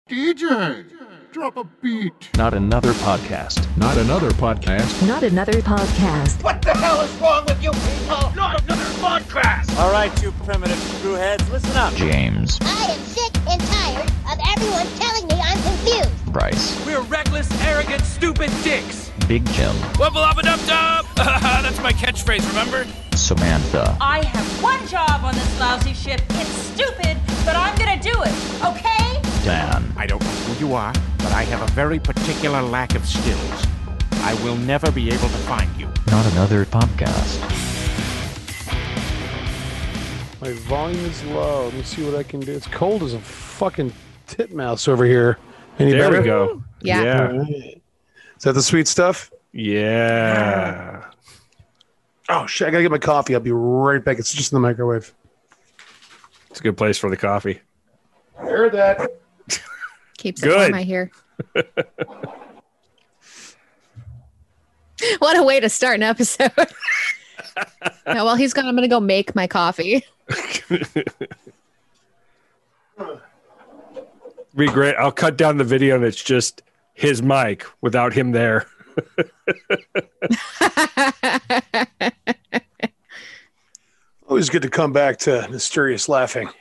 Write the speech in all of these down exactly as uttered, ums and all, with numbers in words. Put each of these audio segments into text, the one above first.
D J, drop a beat. Not another podcast. Not another podcast. Not another podcast. What the hell is wrong with you people? Not another podcast. All right, you primitive screwheads, listen up. James. I am sick and tired of everyone telling me I'm confused. Bryce. We're reckless, arrogant, stupid dicks. Big Jim. Wubble up a dub dub. That's my catchphrase, remember? Samantha. I have one job on this lousy ship. It's stupid, but I'm gonna do it, okay? Dan. I don't know who you are, but I have a very particular lack of skills. I will never be able to find you. Not another podcast. My volume is low. Let me see what I can do. It's cold as a fucking titmouse over here. Any there better? we go. Yeah. Yeah. Right. Is that the sweet stuff? Yeah. Oh, shit. I got to get my coffee. I'll be right back. It's just in the microwave. It's a good place for the coffee. I heard that. Keeps it Good. warm, I hear. What a way to start an episode. Now, while he's gone, I'm going to go make my coffee. Be great. I'll cut down the video and it's just his mic without him there. Always good to come back to mysterious laughing.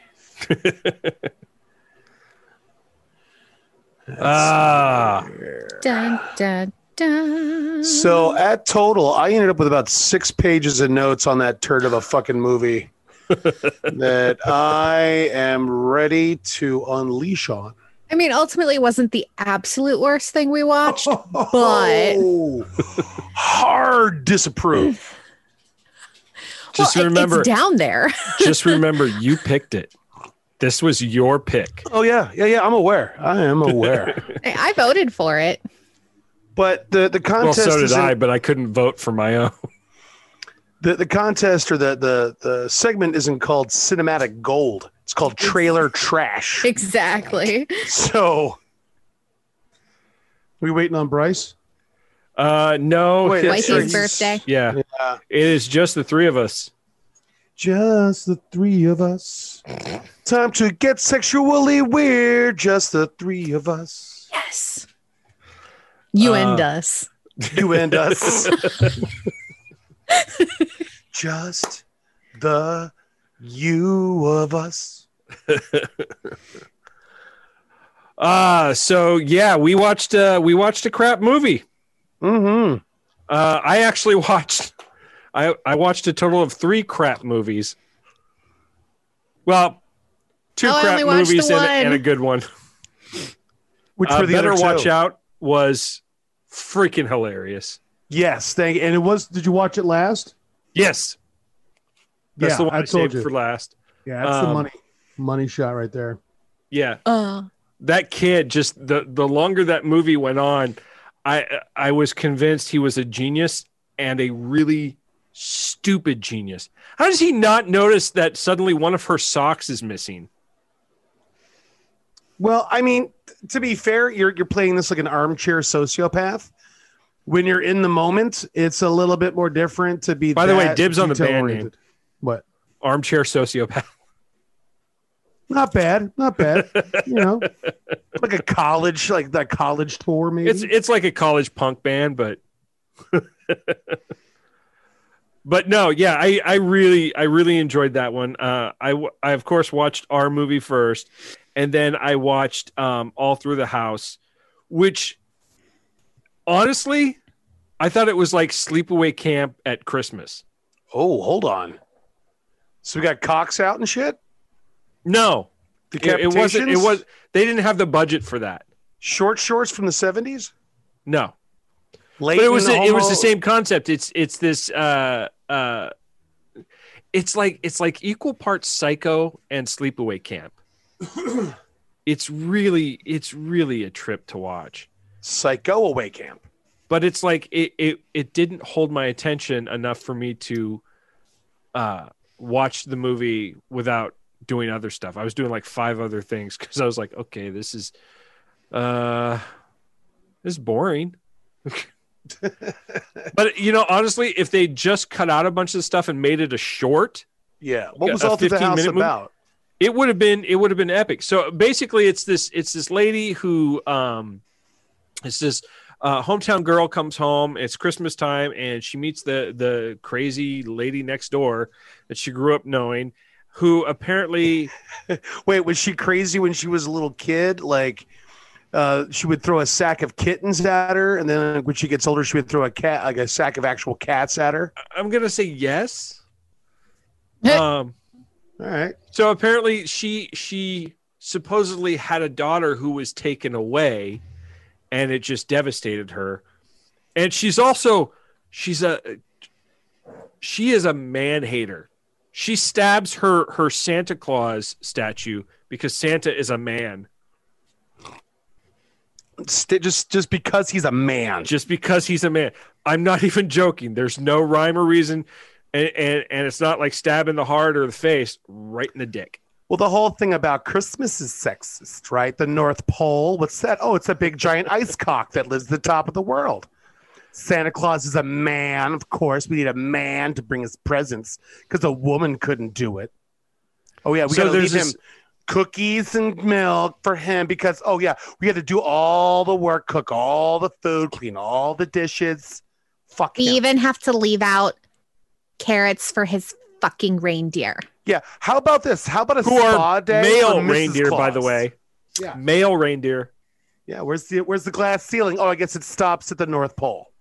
Ah. Dun, dun, dun. So at total, I ended up with about six pages of notes on that turd of a fucking movie that I am ready to unleash on. I mean, ultimately, it wasn't the absolute worst thing we watched, but Oh, hard disapprove. Just well, remember, it's down there. just remember, you picked it. This was your pick. Oh yeah, yeah, yeah. I'm aware. I am aware. I I voted for it. But the the Well, contest so did isn't- I, but I couldn't vote for my own. the the contest or the the the segment isn't called cinematic gold. It's called trailer trash. Exactly. So, we waiting on Bryce? Uh, no. Wait, it's- Wifey's it's- birthday. Yeah. Yeah. It is just the three of us. Just the three of us. Time to get sexually weird. Just the three of us. Yes. You Uh, and us. You and us. Just the you of us. Uh so yeah, we watched uh we watched a crap movie. Mm-hmm. Uh I actually watched I I watched a total of three crap movies. Well, two Oh, I crap only watched movies the and, a- one. and a good one. Which Uh, were the Better other Watch two? Out was freaking hilarious. Yes, thank you. And it was. Did you watch it last? Yes. That's Yeah, the one I, I told saved you. for last. Yeah, that's the Um, money money shot right there. Yeah. Uh, That kid, just the the longer that movie went on, I I was convinced he was a genius and a really stupid genius. How does he not notice that suddenly one of her socks is missing? Well, I mean, to be fair, you're you're playing this like an armchair sociopath. When you're in the moment, it's a little bit more different to be. By the way, that dibs on the band detail-oriented. name. What? Armchair sociopath. Not bad, not bad. You know, like a college, like that college tour, maybe. It's it's like a college punk band, but but no, yeah, I I really I really enjoyed that one. Uh, I w- I of course watched our movie first, and then I watched um All Through the House, which honestly, I thought it was like sleepaway camp at Christmas. Oh, hold on. So we got cocks out and shit. No, it, it wasn't. It Decapitations? was. They didn't have the budget for that. Short shorts from the seventies. No. Late But it was in it was homo- the same concept. It's it's this uh uh it's like it's like equal parts Psycho and Sleepaway Camp. It's really it's really a trip to watch. Psycho away camp. But it's like it it it didn't hold my attention enough for me to uh watch the movie without doing other stuff. I was doing like five other things because I was like, okay, this is uh this is boring. But you know, honestly, if they just cut out a bunch of stuff and made it a short, Yeah. What was A All Through the fifteen House minute movie? about? it would have been it would have been epic. So basically, it's this it's this lady who um, it's this uh, hometown girl comes home. It's Christmas time, and she meets the the crazy lady next door that she grew up knowing, who apparently wait, was she crazy when she was a little kid? Like, uh, she would throw a sack of kittens at her, and then when she gets older, she would throw a cat, like a sack of actual cats at her. I'm gonna say yes. um, all right. So apparently, she she supposedly had a daughter who was taken away, and it just devastated her. And she's also she's a she is a man hater. She stabs her her Santa Claus statue because Santa is a man. Just just because he's a man. Just because he's a man. I'm not even joking. There's no rhyme or reason, and, and and it's not like stabbing the heart or the face, right in the dick. Well, the whole thing about Christmas is sexist, right? The North Pole. What's that? Oh, it's a big giant ice cock that lives at the top of the world. Santa Claus is a man. Of course, we need a man to bring us presents because a woman couldn't do it. Oh yeah, we So gotta there's leave this- him cookies and milk for him because oh yeah, we had to do all the work, cook all the food, clean all the dishes. Fuck We him. even have to leave out carrots for his fucking reindeer. Yeah. How about this? How about a Who spa are day? male for Missus reindeer, by the Claus? way. Yeah. Male reindeer. Yeah. Where's the Where's the glass ceiling? Oh, I guess it stops at the North Pole.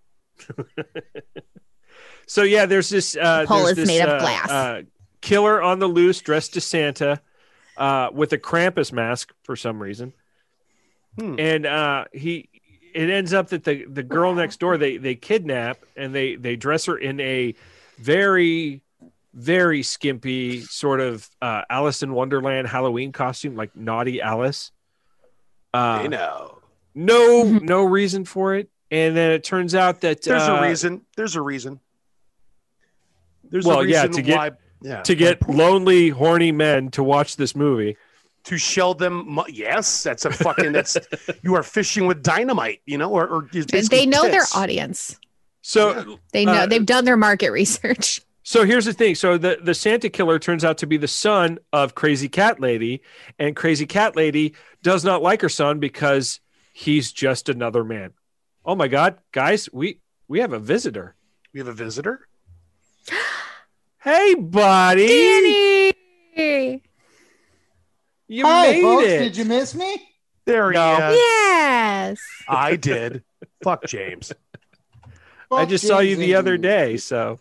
So yeah, there's this uh, The pole there's is this, made of uh, glass. uh, killer on the loose, dressed as Santa, uh, with a Krampus mask for some reason, Hmm. and uh, he. It ends up that the, the girl next door they they kidnap and they they dress her in a very very skimpy sort of uh, Alice in Wonderland Halloween costume, like Naughty Alice. Uh, You know. no no reason for it, and then it turns out that There's uh, a reason. There's a reason. There's well, a reason yeah, to get why. Yeah. to get lonely, horny men to watch this movie. To shell them. Mo- yes, that's a fucking. That's you are fishing with dynamite. You know, or, or it's basically They know their tits. audience. So They know uh, they've done their market research. So here's the thing. So the, the Santa killer turns out to be the son of Crazy Cat Lady, and Crazy Cat Lady does not like her son because he's just another man. Oh my God, guys, we we have a visitor. We have a visitor. Hey, buddy. Danny. You Hi, made folks. it. Did you miss me? There he No. is. Yes. I did. Fuck James. I Fuck just saw you James the other and- day, so.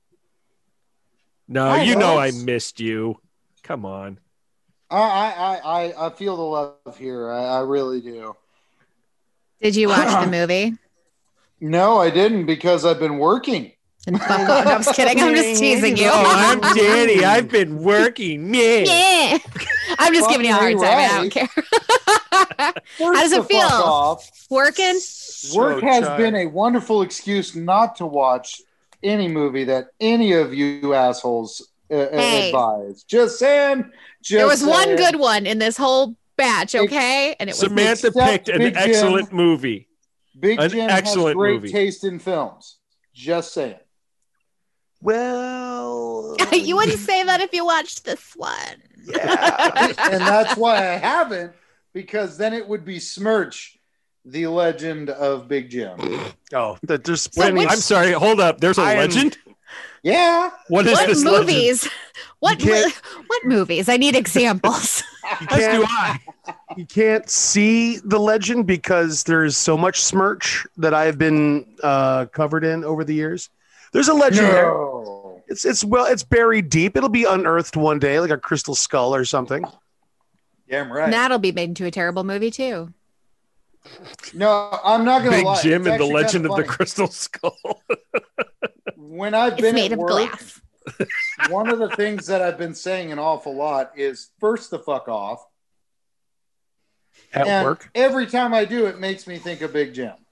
No, Hi, you know I folks. missed you. Come on. I, I, I, I feel the love here. I, I really do. Did you watch the movie? No, I didn't because I've been working. And fuck off. No, I'm just kidding. I'm just teasing you. Oh, I'm Danny. I've been working. Man. Yeah. I'm just giving you a hard time. I don't care. How does it First the feel? fuck off. Working? Work So has tired. been a wonderful excuse not to watch any movie that any of you assholes uh, Hey. advise. Just saying. Just There was one saying. good one in this whole batch, okay? And it was Samantha Except picked an Big Jim. excellent movie. Big an Jim excellent has great movie. taste in films. Just saying. Well, you wouldn't say that if you watched this one. yeah. And that's why I haven't, because then it would besmirch the legend of Big Jim. Oh, that there's So plenty. which- I'm sorry. Hold up. There's a I am- legend. Yeah. What is What this legend? movies? What You can't- mo- what movies? I need examples. you As do can't, I. you can't see the legend because there's so much smirch that I've been uh, covered in over the years. There's a legend there. No. It's it's well, it's buried deep. It'll be unearthed one day, like a crystal skull or something. Damn right. That'll be made into a terrible movie too. No, I'm not gonna Big lie. Jim It's and the actually Legend kinda of the funny. Crystal Skull. When I've It's been made at of work, glass. one of the things that I've been saying an awful lot is first the fuck off. At and work. every time I do, it makes me think of Big Jim.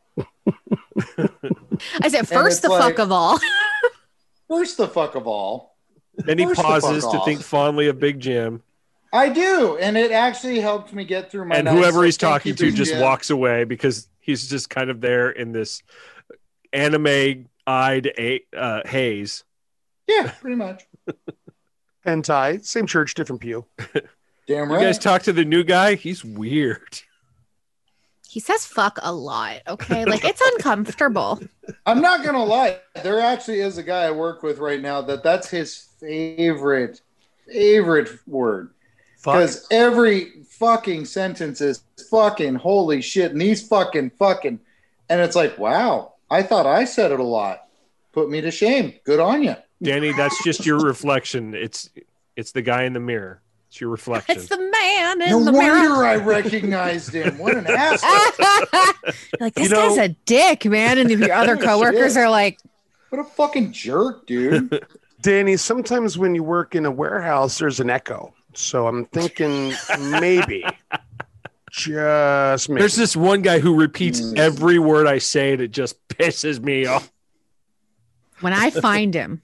I said it's first the like- fuck of all. First the fuck of all. Then he First the pauses fuck to off. think fondly of Big Jim, I do, and it actually helped me get through my. and night, whoever so he's thank talking you, to Big just Jim. walks away because he's just kind of there in this anime-eyed a- uh, haze. Yeah, pretty much. Hentai, same church, different pew. Damn You right. guys talk to the new guy? He's weird. He says fuck a lot. Okay. Like it's uncomfortable. I'm not gonna lie. There actually is a guy I work with right now that that's his favorite favorite word. Because every fucking sentence is fucking holy shit, and he's fucking fucking, and it's like, wow, I thought I said it a lot. Put me to shame. Good on you, Danny. That's just your reflection. It's it's the guy in the mirror. It's your reflection. It's the man in No the wonder mirror. I recognized him. What an asshole! Like this You know- guy's a dick, man. And if your other coworkers are like, What a fucking jerk, dude. Danny, sometimes when you work in a warehouse, there's an echo. So I'm thinking maybe, just maybe. There's this one guy who repeats Mm. every word I say, and it just pisses me off. when I find him,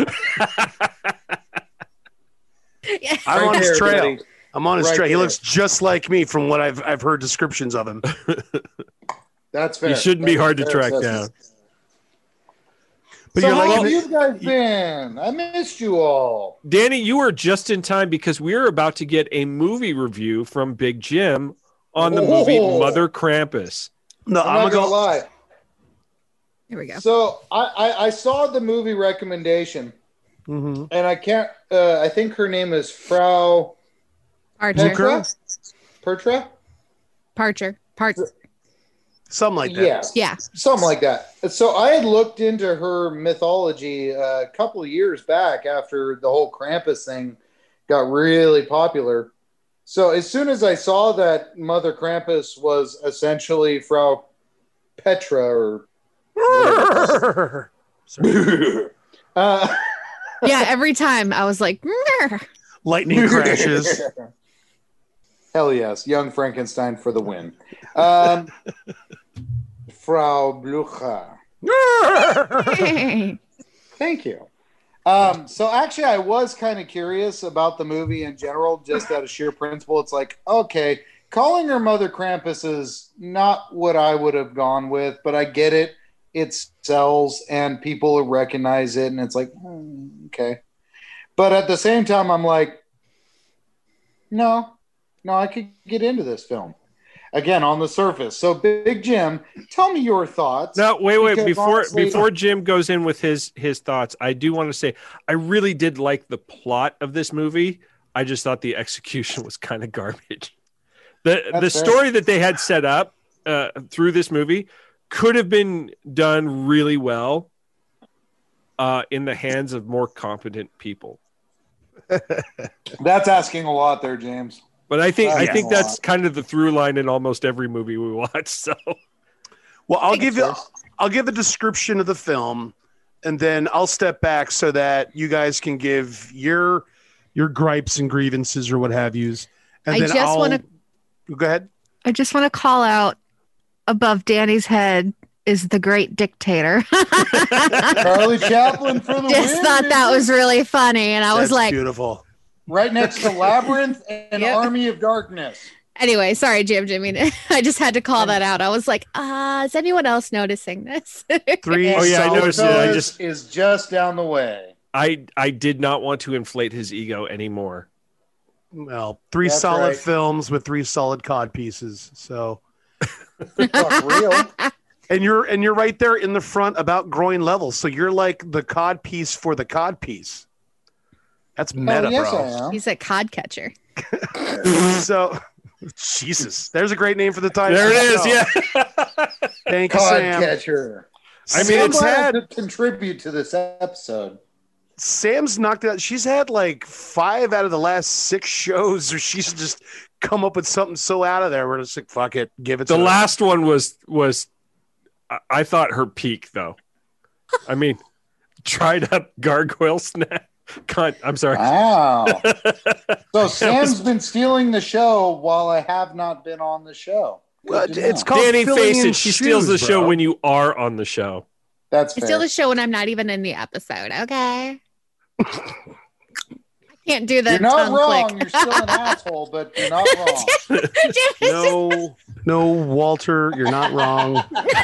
I'm Right on his there, trail. buddy. I'm on his Right trail. He there. looks just like me from what I've I've heard descriptions of him. That's fair. He shouldn't be That's hard to fair track assessment. down. But so you're how like, have you guys been? I missed you all. Danny, you were just in time because we're about to get a movie review from Big Jim on the movie Oh. Mother Krampus. no, I'm, I'm, not gonna gonna go. lie. here we go. So I, I, I saw the movie recommendation, Mhm. and I can't. Uh, I think her name is Frau Parcher. Petra. Petra. Parcher. Parcher. Something like that. Yeah, Yeah. something like that. So I had looked into her mythology uh, a couple of years back after the whole Krampus thing got really popular. So as soon as I saw that Mother Krampus was essentially Frau Petra or uh, Yeah. Every time I was like, "Mer." Lightning crashes. hell yes, young Frankenstein for the win. Um, Frau Blucher. Thank you. Um, so actually, I was kind of curious about the movie in general, just out of sheer principle. It's like, okay, calling her Mother Krampus is not what I would have gone with, but I get it. It sells and people recognize it, and it's like, hmm, okay. But at the same time, I'm like, no, no, I could get into this film. Again, on the surface. So, Big Jim, tell me your thoughts. No, wait, wait. Because Before honestly- before Jim goes in with his his thoughts, I do want to say I really did like the plot of this movie. I just thought the execution was kind of garbage. The That's the fair. story that they had set up uh, through this movie could have been done really well uh, in the hands of more competent people. That's asking a lot there, James. But I think I That's think a that's lot. kind of the through line in almost every movie we watch. So Well, I'll give you That's I'll give a description of the film, and then I'll step back so that you guys can give your your gripes and grievances or what have yous. And I then just I'll wanna- go ahead. I just want to call out above Danny's head is the great dictator. Charlie Chaplin for the Just win. thought that baby. was really funny. And I was That's like, beautiful. Right next to Labyrinth and Yep. Army of Darkness. anyway, sorry, Jim Jimmy. I just had to call that out. I was like, uh, is anyone else noticing this? Three Oh, yeah, I solid noticed it. I Goodfellas just- is just down the way. I I did not want to inflate his ego anymore. Well, three That's solid right. films with three solid cod pieces. So, Fuck real. and you're and you're right there in the front about groin levels. So you're like the cod piece for the cod piece. That's meta, Oh, yes, bro. I am. He's a cod catcher. So, Jesus, there's a great name for the title. There it is. So, Yeah. Thank you, Cod Sam. catcher. I mean, I'm it's glad had to contribute to this episode. Sam's knocked out. She's had like five out of the last six shows, or she's just come up with something so out of there. We're just like, fuck it, give it. The to her. last one was was I- I thought her peak though. I mean, dried up gargoyle snack. Cunt. I'm sorry. Wow. So Sam's been stealing the show while I have not been on the show. Good Well, to it's know. called Danny, filling face in it. She steals the shoes, show bro. when you are on the show. That's I fair. steal the show when I'm not even in the episode. Okay. I can't do the You're not tongue wrong. click. You're still an asshole, but you're not wrong. Jim is just- No, no, Walter, you're not wrong.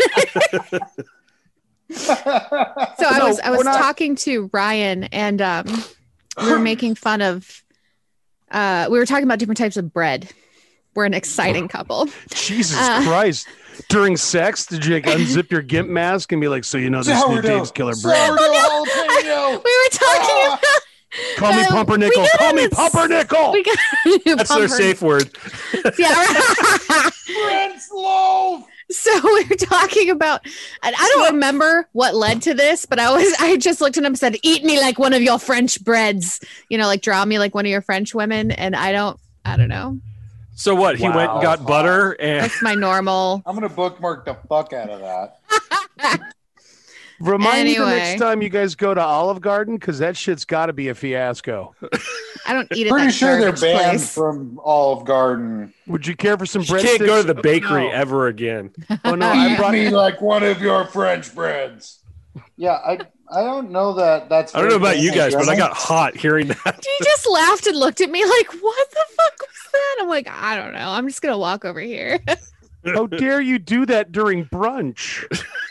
So I No, was I was we're not- talking to Ryan and um, we were making fun of Uh, we were talking about different types of bread. We're an exciting couple. Jesus Uh, Christ. During sex, did you like unzip your gimp mask and be like, so you know this new Sourdough. Dave's Killer bread? Sourdough jalapeno. We were talking Ah. about. Call me Uh, Pumpernickel. we got Call on me this- Pumpernickel. We got That's their safe word. Yeah. Right. Prince loaf. So we were talking about, and I don't remember what led to this, but I was, I just looked at him and said, "Eat me like one of your French breads," you know, like draw me like one of your French women. And I don't, I don't know. So what? He went and got butter and That's my normal. I'm gonna bookmark the fuck out of that. Remind me the Anyway. next time you guys go to Olive Garden, because that shit's got to be a fiasco. I don't eat it. Pretty that sure they're garbage banned place. from Olive Garden. Would you care for some you breadsticks? can't go to the bakery No. ever again. Oh no, I Eat brought me like one of your French breads. Yeah, I I don't know that that's. I don't know about very you guys, but I general. got hot hearing that. He just laughed and looked at me like, "What the fuck was that?" I'm like, "I don't know. I'm just gonna walk over here." How dare you do that during brunch?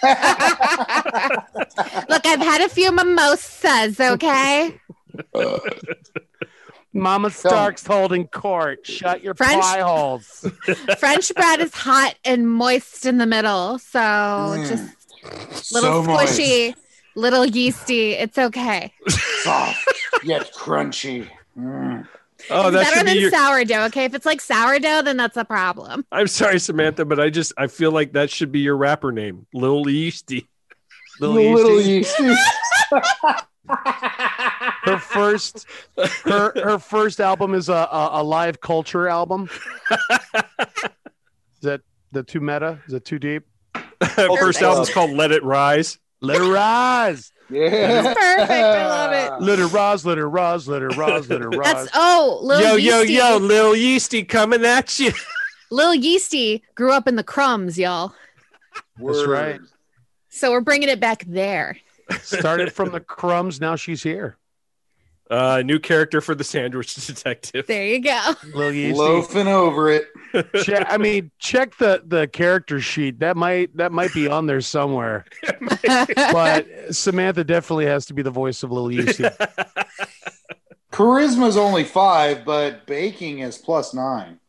Look, I've had a few mimosas. Okay. Mama Stark's holding court. Shut your French- pie holes. French bread is hot and moist in the middle, so just little So moist. squishy, little yeasty. It's okay. Soft yet crunchy. Mm. Oh, that Better should be than your. sourdough. Okay, if it's like sourdough, then that's a problem. I'm sorry, Samantha, but I just I feel like that should be your rapper name, Lil Yeasty. Little, Little Yeasty. yeasty. Her first, her her first album is a a, a live culture album. Is that the too meta? Is it too deep? First album's called Let It Rise. Let it rise. Yeah. Perfect. I love it. Let it rise. Let it rise. Let it rise. Let it rise. That's oh, Lil Yo, Yeasty. yo, yo, Lil Yeasty coming at you. Lil Yeasty grew up in the crumbs, y'all. That's right. So we're bringing it back there. Started from the crumbs. Now she's here. Uh, new character for the Sandwich Detective. There you go. Lil Yeasty. Loafing over it. Check, I mean, check the the character sheet. That might that might be on there somewhere. But Samantha definitely has to be the voice of Lil Yeasty. Charisma's only five, but baking is plus nine.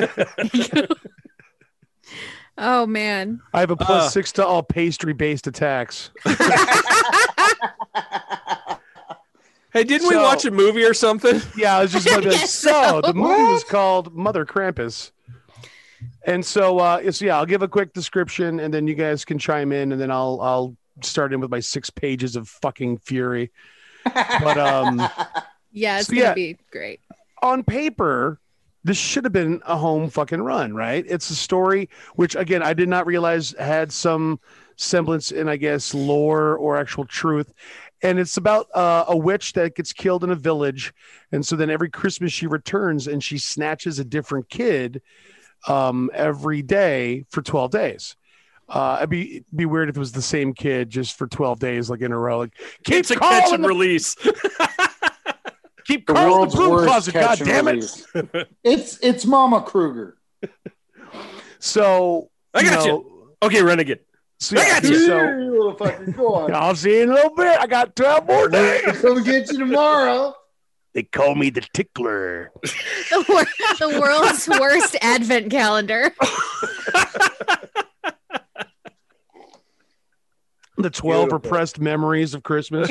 Oh man. I have a plus Uh. six to all pastry based attacks. Hey, didn't we So- watch a movie or something? Yeah, I was just about to Yes, so so. the movie was called Mother Krampus. And so uh it's yeah, I'll give a quick description and then you guys can chime in and then I'll I'll start in with my six pages of fucking fury. But um Yeah, it's So, gonna yeah. be great. on paper, this should have been a home fucking run, right? It's a story which, again, I did not realize had some semblance in, I guess, lore or actual truth. And it's about uh, a witch that gets killed in a village. And so then every Christmas she returns and she snatches a different kid um, every day for twelve days. Uh, it'd be it'd be weird if it was the same kid just for twelve days, like in a row. Like, keep It's a catch calling and the- release. keep The calling the world's broom worst closet, catch God and damn it. release. It's it's Mama Kruger. So I got you. know, Okay, Renegade. So, yeah, I got you. so You little fucker, go on. I'll see you in a little bit. I got twelve more days. Come get you tomorrow. They call me the tickler. The, wor- the world's worst advent calendar. The twelve Beautiful. repressed memories of Christmas.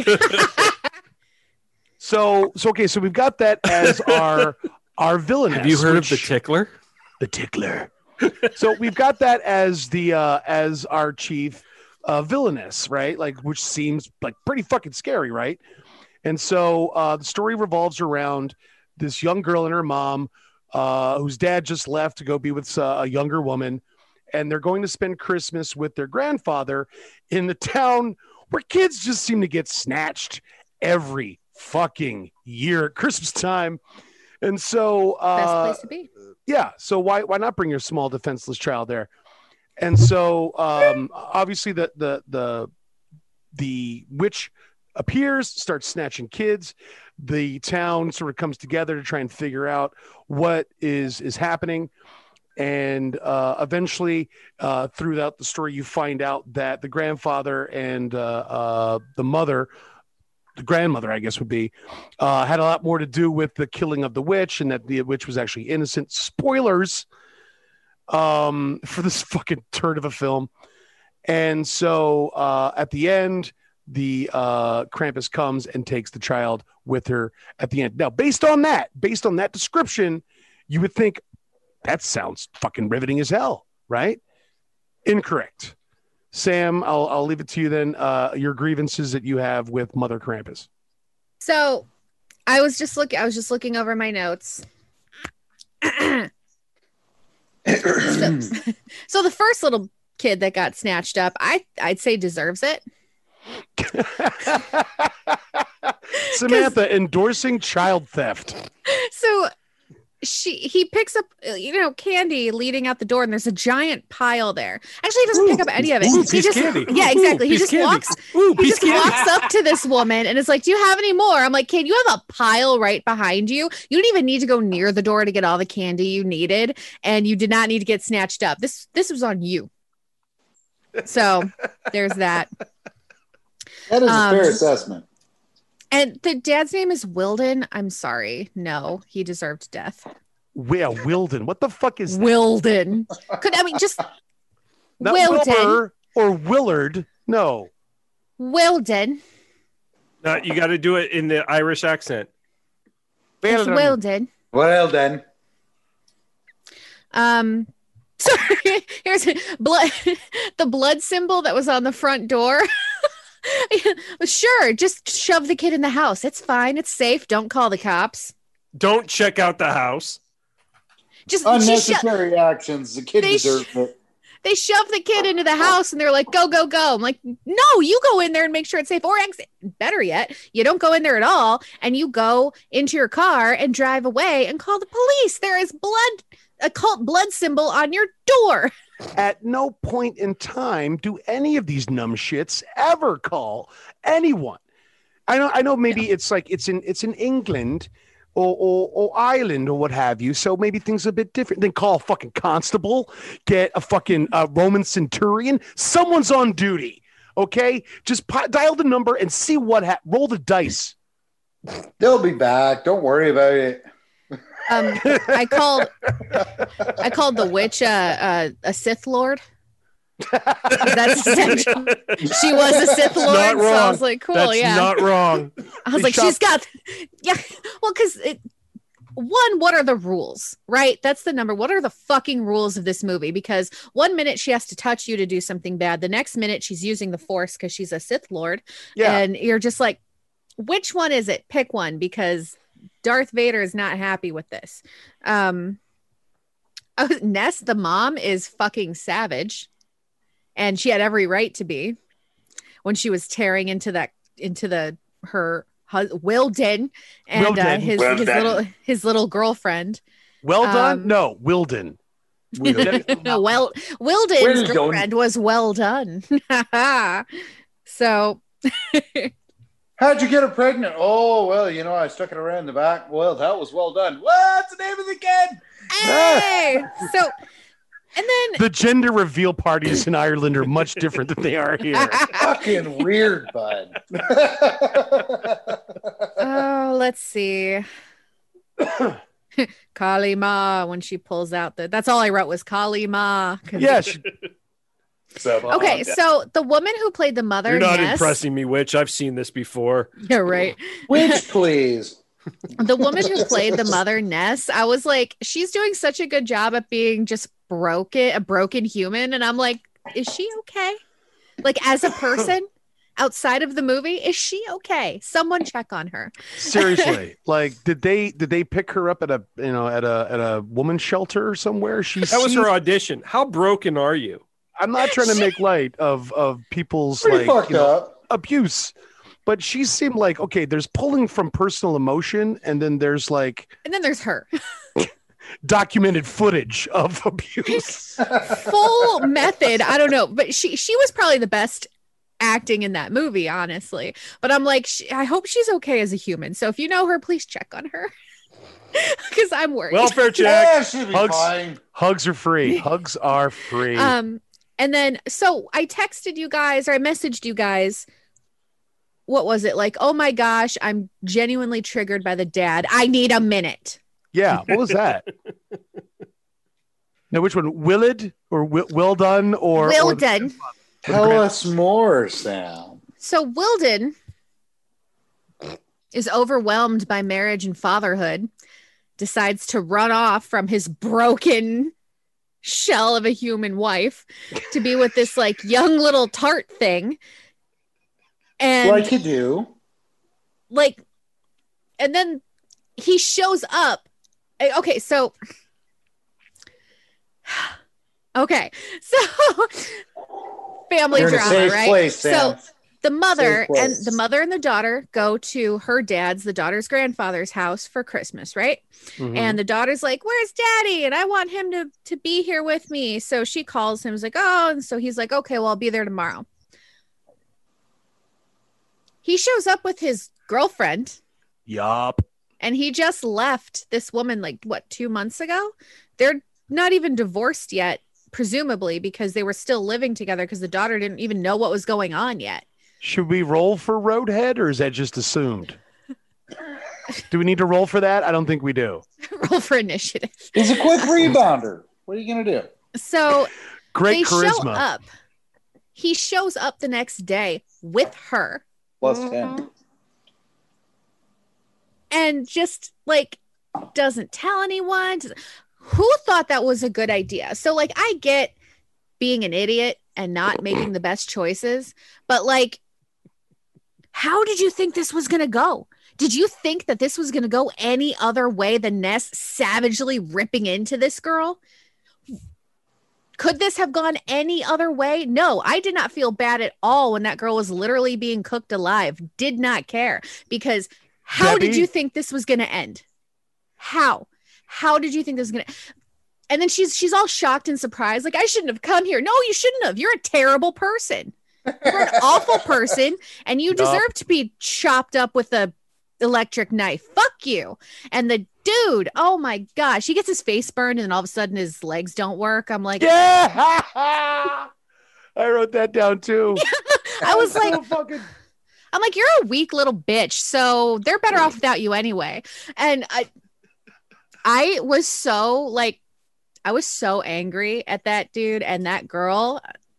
so, so okay, so we've got that as our our villainess. Have you heard of the which- Tickler? the tickler? So we've got that as the uh as our chief uh villainess, right? Like, which seems like pretty fucking scary, right? And so uh the story revolves around this young girl and her mom, uh whose dad just left to go be with uh, a younger woman, and they're going to spend Christmas with their grandfather in the town where kids just seem to get snatched every fucking year at Christmas time. And so uh Best place to be. yeah, so why why not bring your small defenseless child there? And so um obviously the the the the witch appears, starts snatching kids. The town sort of comes together to try and figure out what is is happening. And uh, eventually, uh, throughout the story, you find out that the grandfather and uh, uh, the mother the grandmother, I guess would be, uh, had a lot more to do with the killing of the witch, and that the witch was actually innocent. Spoilers um, for this fucking turd of a film. And so uh, at the end, the uh, Krampus comes and takes the child with her at the end. Now, based on that, based on that description, you would think that sounds fucking riveting as hell, right? Incorrect. Sam, I'll I'll leave it to you then. Uh, your grievances that you have with Mother Krampus. So, I was just looking. I was just looking over my notes. so, so the first little kid that got snatched up, I I'd say deserves it. Samantha endorsing child theft. So she he picks up you know candy leading out the door, and there's a giant pile there. Actually, he doesn't Ooh, pick up any of it. ooh, he piece just candy. yeah exactly. Ooh, he piece just candy. walks. Ooh, he piece just candy. walks up to this woman and is like, "Do you have any more?" I'm like, "Kid, you have a pile right behind you. You don't even need to go near the door to get all the candy you needed, and you did not need to get snatched up. This this was on you." So there's that. That is a Um, fair assessment. And the dad's name is Wilden. I'm sorry. No, he deserved death. Well, Wilden. What the fuck is that? Wilden. Could I mean just Not Wilden. Wilbur or Willard. No. Wilden. No, you got to do it in the Irish accent. It's Wilden. Well then. Um so here's blood the blood symbol that was on the front door. Sure, just shove the kid in the house. It's fine. It's safe. Don't call the cops. Don't check out the house. Just just sho- Unnecessary actions. The kid They deserves sh- it. they shove the kid into the house and they're like, go, go, go. I'm like, no, you go in there and make sure it's safe. Or ex- better yet, you don't go in there at all and you go into your car and drive away and call the police. There is blood, a cult blood symbol on your door. At no point in time do any of these numb shits ever call anyone. I know, I know. Maybe it's like it's in it's in England or, or or Ireland or what have you. So maybe things are a bit different. Then call a fucking constable, get a fucking uh, Roman centurion. Someone's on duty. Okay, just po- dial the number and see what ha- roll the dice. They'll be back. Don't worry about it. Um, I called, I called the witch uh, uh, a Sith Lord. That's essential. She was a Sith Lord, Not so wrong. I was like, cool, That's yeah. not wrong. I was They like, shop- she's got, yeah. Well, because it, one, what are the rules, right? That's the number. What are the fucking rules of this movie? Because one minute she has to touch you to do something bad. The next minute she's using the Force because she's a Sith Lord. Yeah. And you're just like, which one is it? Pick one, because Darth Vader is not happy with this. Um, oh, Ness, the mom, is fucking savage. And she had every right to be when she was tearing into that, into the, her, hus- Wilden and Wilden. uh, his, Well his done. little, his little girlfriend. Well done. Um, no, Wilden. No, well, Wilden's Well done. girlfriend was well done. So, How'd you get her pregnant? Oh, well, you know, I stuck it around the back. Well, that was well done. What's the name of the kid? hey, so, and then The gender reveal parties in Ireland are much different than they are here. Fucking weird, bud. oh, let's see. Kali Ma, when she pulls out the, that's all I wrote was Kali Ma. 'Cause- Yeah, she, So, Okay, um, so the woman who played the mother, You're not Ness, impressing me, Witch. I've seen this before. Yeah, right. Which, please. The woman who played the mother, Ness, I was like, she's doing such a good job at being just broken, a broken human. And I'm like, is she okay? Like, as a person outside of the movie, is she okay? Someone check on her. seriously, like, did they did they pick her up at a you know at a at a woman's shelter somewhere? She That was seemed- her audition. How broken are you? I'm not trying to make light of of people's Pretty like fucked you know, up. abuse, but she seemed like okay. There's pulling from personal emotion, and then there's like And then there's her. documented footage of abuse. Full method. I don't know, but she she was probably the best acting in that movie, honestly. But I'm like, she, I hope she's okay as a human. So if you know her, please check on her. Because I'm worried. Welfare check. Yeah, she'll be Hugs. fine. Hugs are free. Hugs are free. Um, and then so I texted you guys or I messaged you guys what was it? Like, oh my gosh, I'm genuinely triggered by the dad. I need a minute. Yeah. What was that? Now, which one? Willard or Will, Will Done or Wilden? Or Tell us more, Sam. So Wilden is overwhelmed by marriage and fatherhood, decides to run off from his broken shell of a human wife to be with this like young little tart thing. And like you do. Like, and then he shows up. Okay, so okay, so family You're in a drama, safe right? place, Sam. So the mother Safe and place. the mother and the daughter go to her dad's, the daughter's grandfather's house for Christmas, right? Mhm. And the daughter's like, "Where's daddy?" And I want him to to be here with me. So she calls him, is like, "Oh," and so he's like, "Okay, well, I'll be there tomorrow." He shows up with his girlfriend. Yup. And he just left this woman like what, two months ago? They're not even divorced yet, presumably, because they were still living together because the daughter didn't even know what was going on yet. Should we roll for Roadhead or is that just assumed? Do we need to roll for that? I don't think we do. Roll for initiative. He's a quick rebounder. What are you gonna do? So Great they show charisma. up. He shows up the next day with her. Plus ten. And just like doesn't tell anyone. Who thought that was a good idea? So like I get being an idiot and not making the best choices, but like how did you think this was going to go? Did you think that this was going to go any other way than Ness savagely ripping into this girl? Could this have gone any other way? No, I did not feel bad at all when that girl was literally being cooked alive. Did not care, because how Debbie? did you think this was going to end? How? How did you think this was going to? And then she's she's all shocked and surprised. Like, I shouldn't have come here. No, you shouldn't have. You're a terrible person. You're an awful person, and you Yup. deserve to be chopped up with a electric knife. Fuck you. And the dude, oh my gosh, he gets his face burned, and then all of a sudden his legs don't work. I'm like, Yeah. I wrote that down too. I was like, So fucking I'm like, you're a weak little bitch. So they're better off without you anyway. And I, I was so like, I was so angry at that dude and that girl.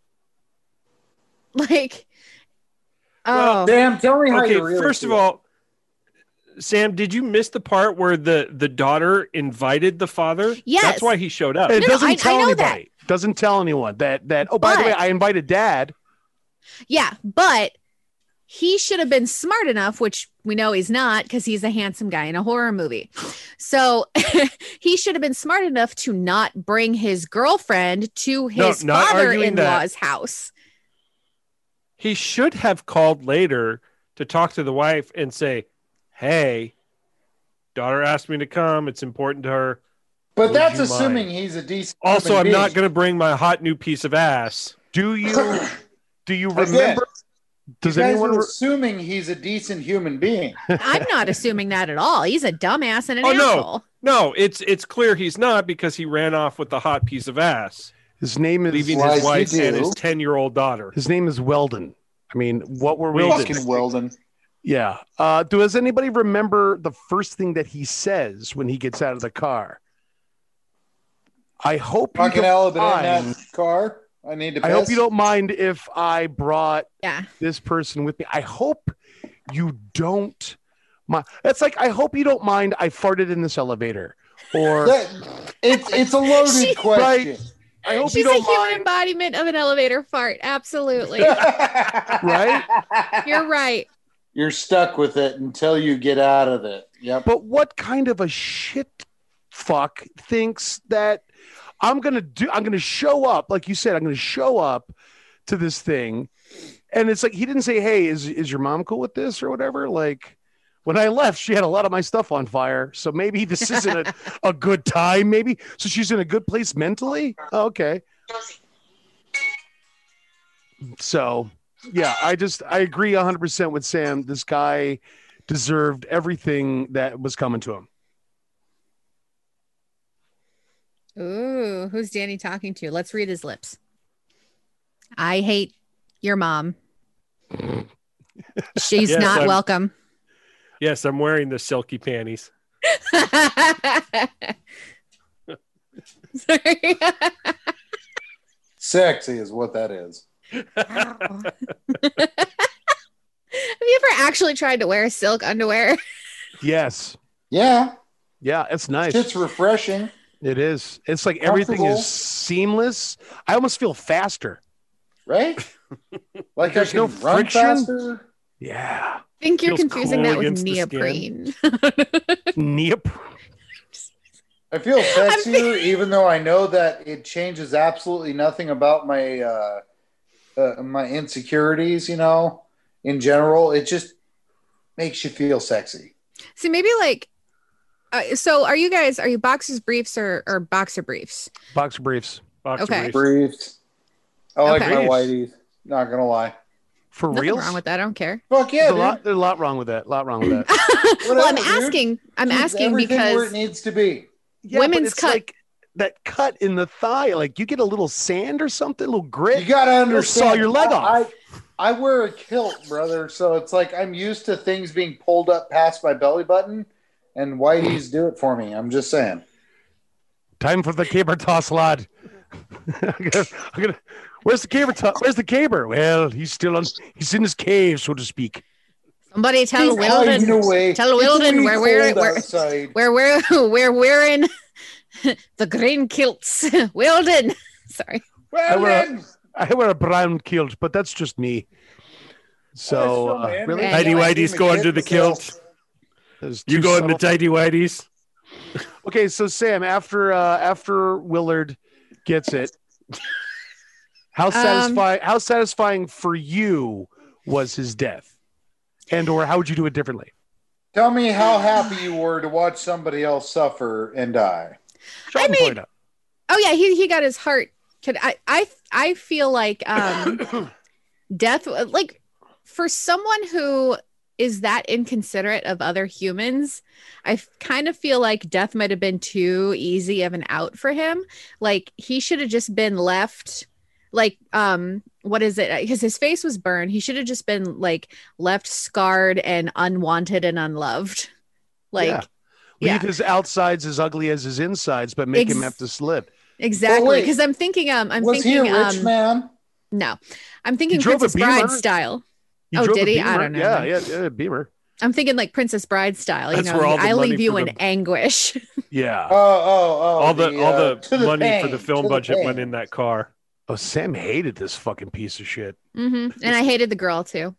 Like, oh, Sam, tell me how Okay, you really first of feel. all, Sam, did you miss the part where the the daughter invited the father? Yes. That's why he showed up. It No, no, doesn't I- I tell know anybody. Doesn't tell anyone that that. Oh, by the But- way, I invited Dad. yeah, but he should have been smart enough, which we know he's not because he's a handsome guy in a horror movie. So he should have been smart enough to not bring his girlfriend to his not arguing that. father-in-law's house. He should have called later to talk to the wife and say, "Hey, daughter asked me to come. It's important to her. But Would that's you assuming mind? he's a decent. Also, human I'm not being. going to bring my hot new piece of ass." Do you do you Again, remember? Does you guys anyone? are Re- assuming he's a decent human being? I'm not assuming that at all. He's a dumbass and an Oh, no. asshole. No, it's it's clear he's not because he ran off with the hot piece of ass, his name is leaving Like his you wife and do. his ten-year-old daughter. his name is Weldon. I mean, what were we? Weldon. Fucking Weldon. Yeah. Uh, does anybody remember the first thing that he says when he gets out of the car? I hope you Fucking don't hell, been in mind. that car. I need to. Piss. I hope you don't mind if I brought Yeah. this person with me. I hope you don't mind. That's like, I hope you don't mind I farted in this elevator. Or That- it's it's a loaded She- question. I hope She's you a don't human mind. embodiment of an elevator fart. Absolutely. Right? You're right. You're stuck with it until you get out of it. Yep. But what kind of a shit fuck thinks that I'm gonna do? I'm gonna show up, like you said. I'm gonna show up to this thing, and it's like he didn't say, "Hey, is is your mom cool with this or whatever?" Like when I left, she had a lot of my stuff on fire, so maybe this isn't a, a good time. Maybe so she's in a good place mentally. Oh, okay. So yeah, I just I agree one hundred percent with Sam. This guy deserved everything that was coming to him. Ooh, who's Danny talking to? Let's read his lips. I hate your mom. She's Yes, not I'm- welcome. Yes, I'm wearing the silky panties. Sorry. Sexy is what that is. Have you ever actually tried to wear silk underwear? Yes. Yeah. Yeah, it's nice. It's refreshing. It is. It's like everything Comfortable. is seamless. I almost feel faster. Right? Like There's I no can run friction. faster. Yeah. I think you're Feels confusing cool that with against the skin. neoprene. Yep. I feel sexier, even though I know that it changes absolutely nothing about my uh, uh, my insecurities. You know, in general, it just makes you feel sexy. See, maybe like, uh, so are you guys, are you boxers briefs or, or boxer briefs? Boxer briefs. Boxer Okay. briefs. Briefs. I like Okay. my whiteies. Not gonna lie. For Nothing real? wrong with that. I don't care. Fuck yeah, There's a dude. lot, there's a lot wrong with that. A lot wrong with that. Well, I'm Whatever, dude. asking, I'm Keeps asking everything where because it needs to be. Yeah, Women's but it's cut- like that cut in the thigh. Like you get a little sand or something, a little grit. You gotta understand. saw your leg I, off. I, I wear a kilt, brother, so it's like I'm used to things being pulled up past my belly button, and whiteies do it for me. I'm just saying. Time for the caber toss, lad. I'm gonna, I'm gonna, where's the caber toss? Where's the caber? Well, he's still on. He's in his cave, so to speak. somebody tell He's hiding Wilden, away. tell It's Wilden really we're wearing, cold we're, outside. we're, we're, we're wearing the green kilts. Wilden. Sorry. I Well, wear, then, a, I wear a brown kilt, but that's just me. So Well, uh, man, really, man. Tidy I whities like go him under the myself. kilt. There's You two go in the subtle- tidy whities. Okay, so Sam, after uh, after Willard gets it, how satisfying how satisfying for you was his death, and or how would you do it differently? Tell me how happy you were to watch somebody else suffer and die. Sean mean- pointed out. Oh yeah, he he got his heart. Could I I I feel like um death like for someone who is that inconsiderate of other humans, I f- kind of feel like death might have been too easy of an out for him. Like he should have just been left like um what is it? Because his face was burned. He should have just been like left scarred and unwanted and unloved. Like Yeah. yeah. Leave his outsides as ugly as his insides, but make Ex- him have to slip. Exactly. wait. Because I'm thinking um I'm Was thinking he a rich um man? no. I'm thinking drove a Princess Bride Beamer. style. He Oh, drove did a he? I Beamer. don't know. Yeah, yeah, yeah, Beamer. I'm thinking like Princess Bride style. You That's know, where all the I money leave you for in the- anguish. Yeah. Oh, oh, oh. all the, all uh, the to the money for pain, the film to budget pain. went in that car. Oh, Sam hated this fucking piece of shit. hmm And I hated the girl too.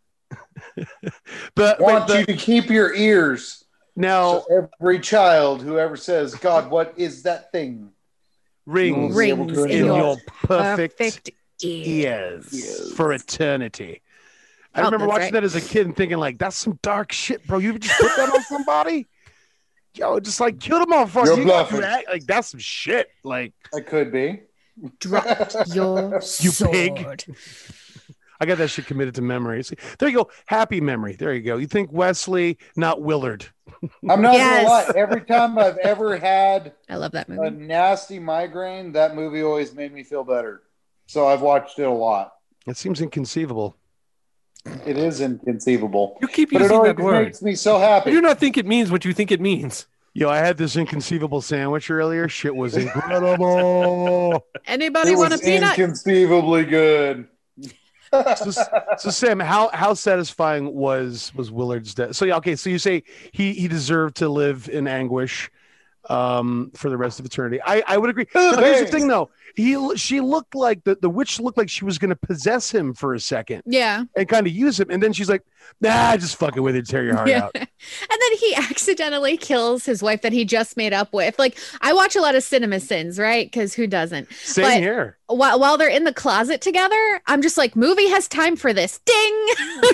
But, Want but, you to keep your ears. now So every child who ever says, "God, what is that thing?" rings be able Rings to in enjoy. your perfect, Perfect ear. ears Yes. for eternity. I Oh, remember that's watching right. that as a kid and thinking, like, that's some dark shit, bro. You just put that on somebody? Yo, just like kill the motherfucker. You're You gotta do bluffing. that. Like, that's some shit. Like, I could be. Drop your You sword. pig. I got that shit committed to memory. See, there you go. Happy memory. There you go. You think Wesley, not Willard. I'm not Yes. gonna lie. Every time I've ever had I love that a movie. nasty migraine, that movie always made me feel better. So I've watched it a lot. It seems inconceivable. It is inconceivable, You keep but it using always that word. makes me so happy. You do not think it means what you think it means. Yo, I had this inconceivable sandwich earlier. Shit was incredible. Anybody it want a was peanut? inconceivably good. so, so Sam, how how satisfying was was Willard's death? So yeah, okay, so you say he he deserved to live in anguish um for the rest of eternity. I I would agree. Now, here's the thing though. He she looked like the, the witch looked like she was gonna possess him for a second Yeah. and kind of use him, and then she's like, nah, just fucking with it, tear your heart Yeah. out. And then he accidentally kills his wife that he just made up with. Like I watch a lot of Cinema Sins, right? Because who doesn't? Same But- here. While while they're in the closet together, I'm just like, movie has time for this. Ding.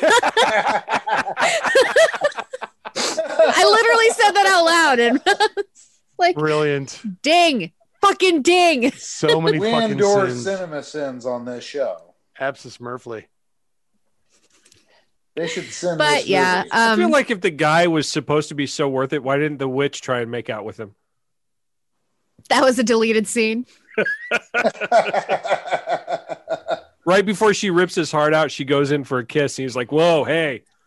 I literally said that out loud and like Brilliant. ding. Fucking ding. So many We fucking endorse sins. cinema sins on this show. Abscess Murphy. They should send. But this yeah, movie. I feel um like if the guy was supposed to be so worth it, why didn't the witch try and make out with him? that was a deleted scene. Right before she rips his heart out, she goes in for a kiss, and he's like, "Whoa, hey,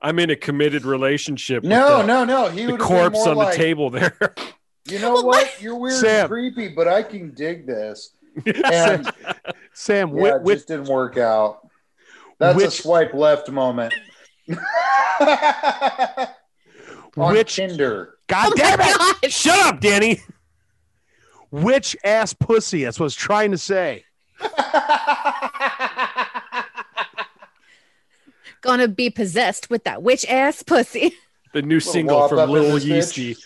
I'm in a committed relationship. No, with the, no, no. He the would corpse more on like, the table there. You know what? You're weird Sam. and creepy, but I can dig this. Sam, And Sam yeah, whi- it whi- just didn't work out. That's a Which- swipe left moment. On Which- Tinder. God Oh damn my it! God. Shut up, Danny. Which ass pussy? That's what I was trying to say. Gonna be possessed with that witch ass pussy. The new Little single wop from up in Lil this Yeasty.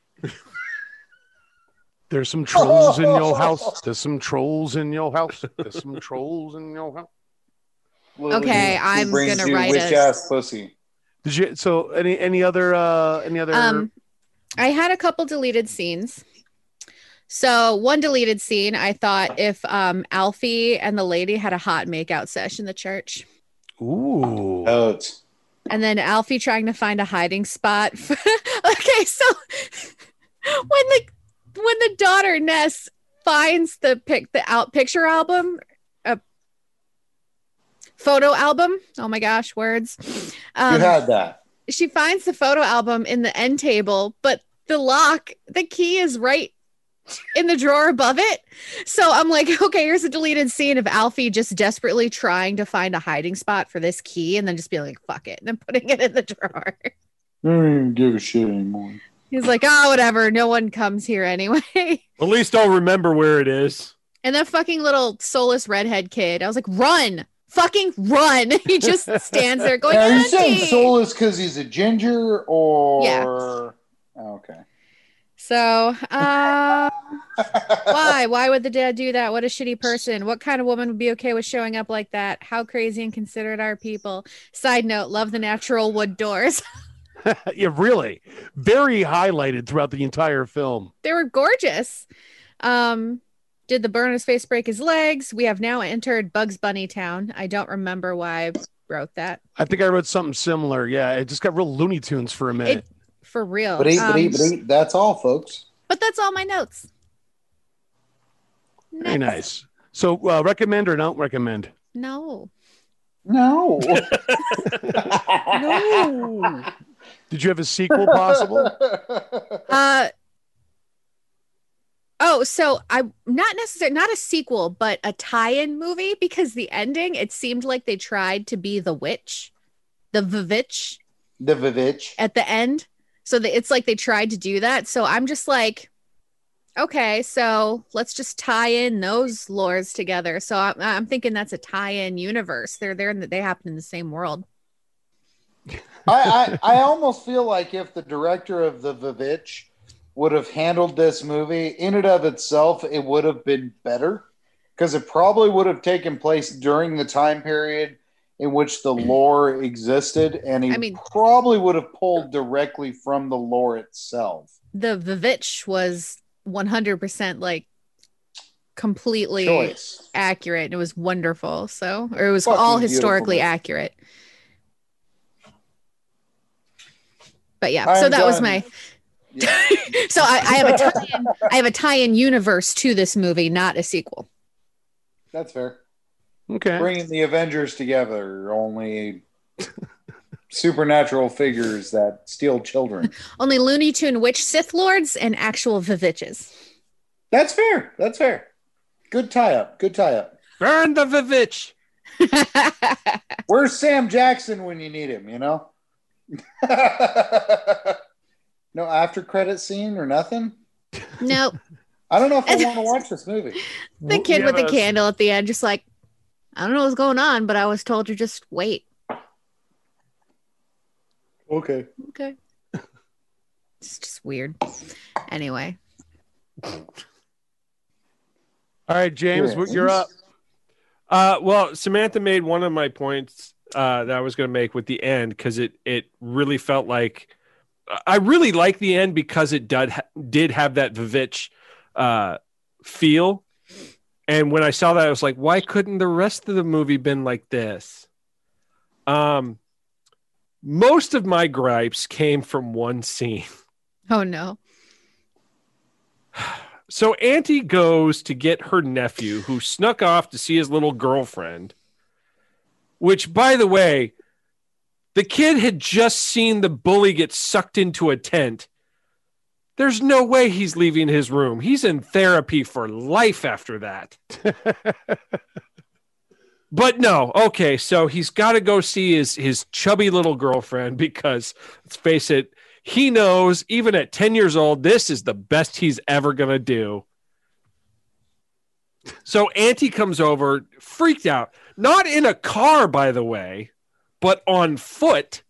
There's some trolls in your house. There's some trolls in your house. There's some trolls in your house. Okay, Who I'm brings gonna you write witch a- ass pussy. Did you? So any any other uh any other? Um, I had a couple deleted scenes. So one deleted scene, I thought if um Alfie and the lady had a hot makeout session in the church, Ooh. Oh, it's and then Alfie trying to find a hiding spot. For, okay, so when the when the daughter Ness finds the pic the out picture album, a photo album. Oh my gosh, words. Um, you had that. she finds the photo album in the end table, but the lock, the key is right in the drawer above it. So I'm like, okay, here's a deleted scene of Alfie just desperately trying to find a hiding spot for this key and then just being like, fuck it, and then putting it in the drawer. I don't even give a shit anymore. He's like, oh, whatever. No one comes here anyway. At least I'll remember where it is. And that fucking little soulless redhead kid, I was like, run. Fucking run. He just stands there going, Now, are you Auntie! saying soulless because he's a ginger or? Yeah. Oh, okay. So, uh, why? Why would the dad do that? What a shitty person. What kind of woman would be okay with showing up like that? How crazy and considerate are people? Side note, love the natural wood doors. Yeah, really. Very highlighted throughout the entire film. They were gorgeous. Um, did the burn on his face break his legs? We have now entered Bugs Bunny Town. I don't remember why I wrote that. I think I wrote something similar. Yeah, it just got real Looney Tunes for a minute. It, for real. But, he, but, he, Um, but he, that's all, folks. but that's all my notes. Very nice. So uh, recommend or don't recommend? No. No. No. Did you have a sequel possible? Uh oh, so I not necessarily not a sequel, but a tie-in movie because the ending it seemed like they tried to be the witch, the Vivitch The Vivitch. at the end. So the, it's like they tried to do that. So I'm just like, okay, so let's just tie in those lores together. So I'm, I'm thinking that's a tie-in universe. They're there and they happen in the same world. I, I I almost feel like if the director of the Vivitch would have handled this movie in and of itself, it would have been better because it probably would have taken place during the time period in which the lore existed, and he I mean- probably would have pulled directly from the lore itself. The Vivitch was one hundred percent like completely Choice. accurate. It was wonderful. So, or it was Fucking all historically beautiful. accurate. But yeah, I'm so that was done. my. Yeah. So I, I have a tie-in. I have a tie-in universe to this movie, not a sequel. That's fair. Okay. Bringing the Avengers together, only supernatural figures that steal children. Only Looney Tune witch Sith lords and actual Vivitches. That's fair. That's fair. Good tie up. Good tie up. Burn the Vivitch. Where's Sam Jackson when you need him, you know? No after credit scene or nothing? Nope. I don't know if I want to watch this movie. The kid We with the have a- candle at the end, just like, I don't know what's going on, but I was told to just wait. Okay. Okay. It's just weird. Anyway. All right, James, Yes. you're up. Uh, well, Samantha made one of my points uh, that I was going to make with the end because it it really felt like I really like the end because it did ha- did have that Vivitch uh, feel. And when I saw that, I was like, why couldn't the rest of the movie been like this? Um, most of my gripes came from one scene. Oh no. So Auntie goes to get her nephew who snuck off to see his little girlfriend, which, by the way, The kid had just seen the bully get sucked into a tent. There's no way he's leaving his room. He's in therapy for life after that. But no, okay, so he's got to go see his, his chubby little girlfriend because, let's face it, he knows, even at ten years old, this is the best he's ever going to do. So Auntie comes over, freaked out. Not in a car, by the way, but on foot.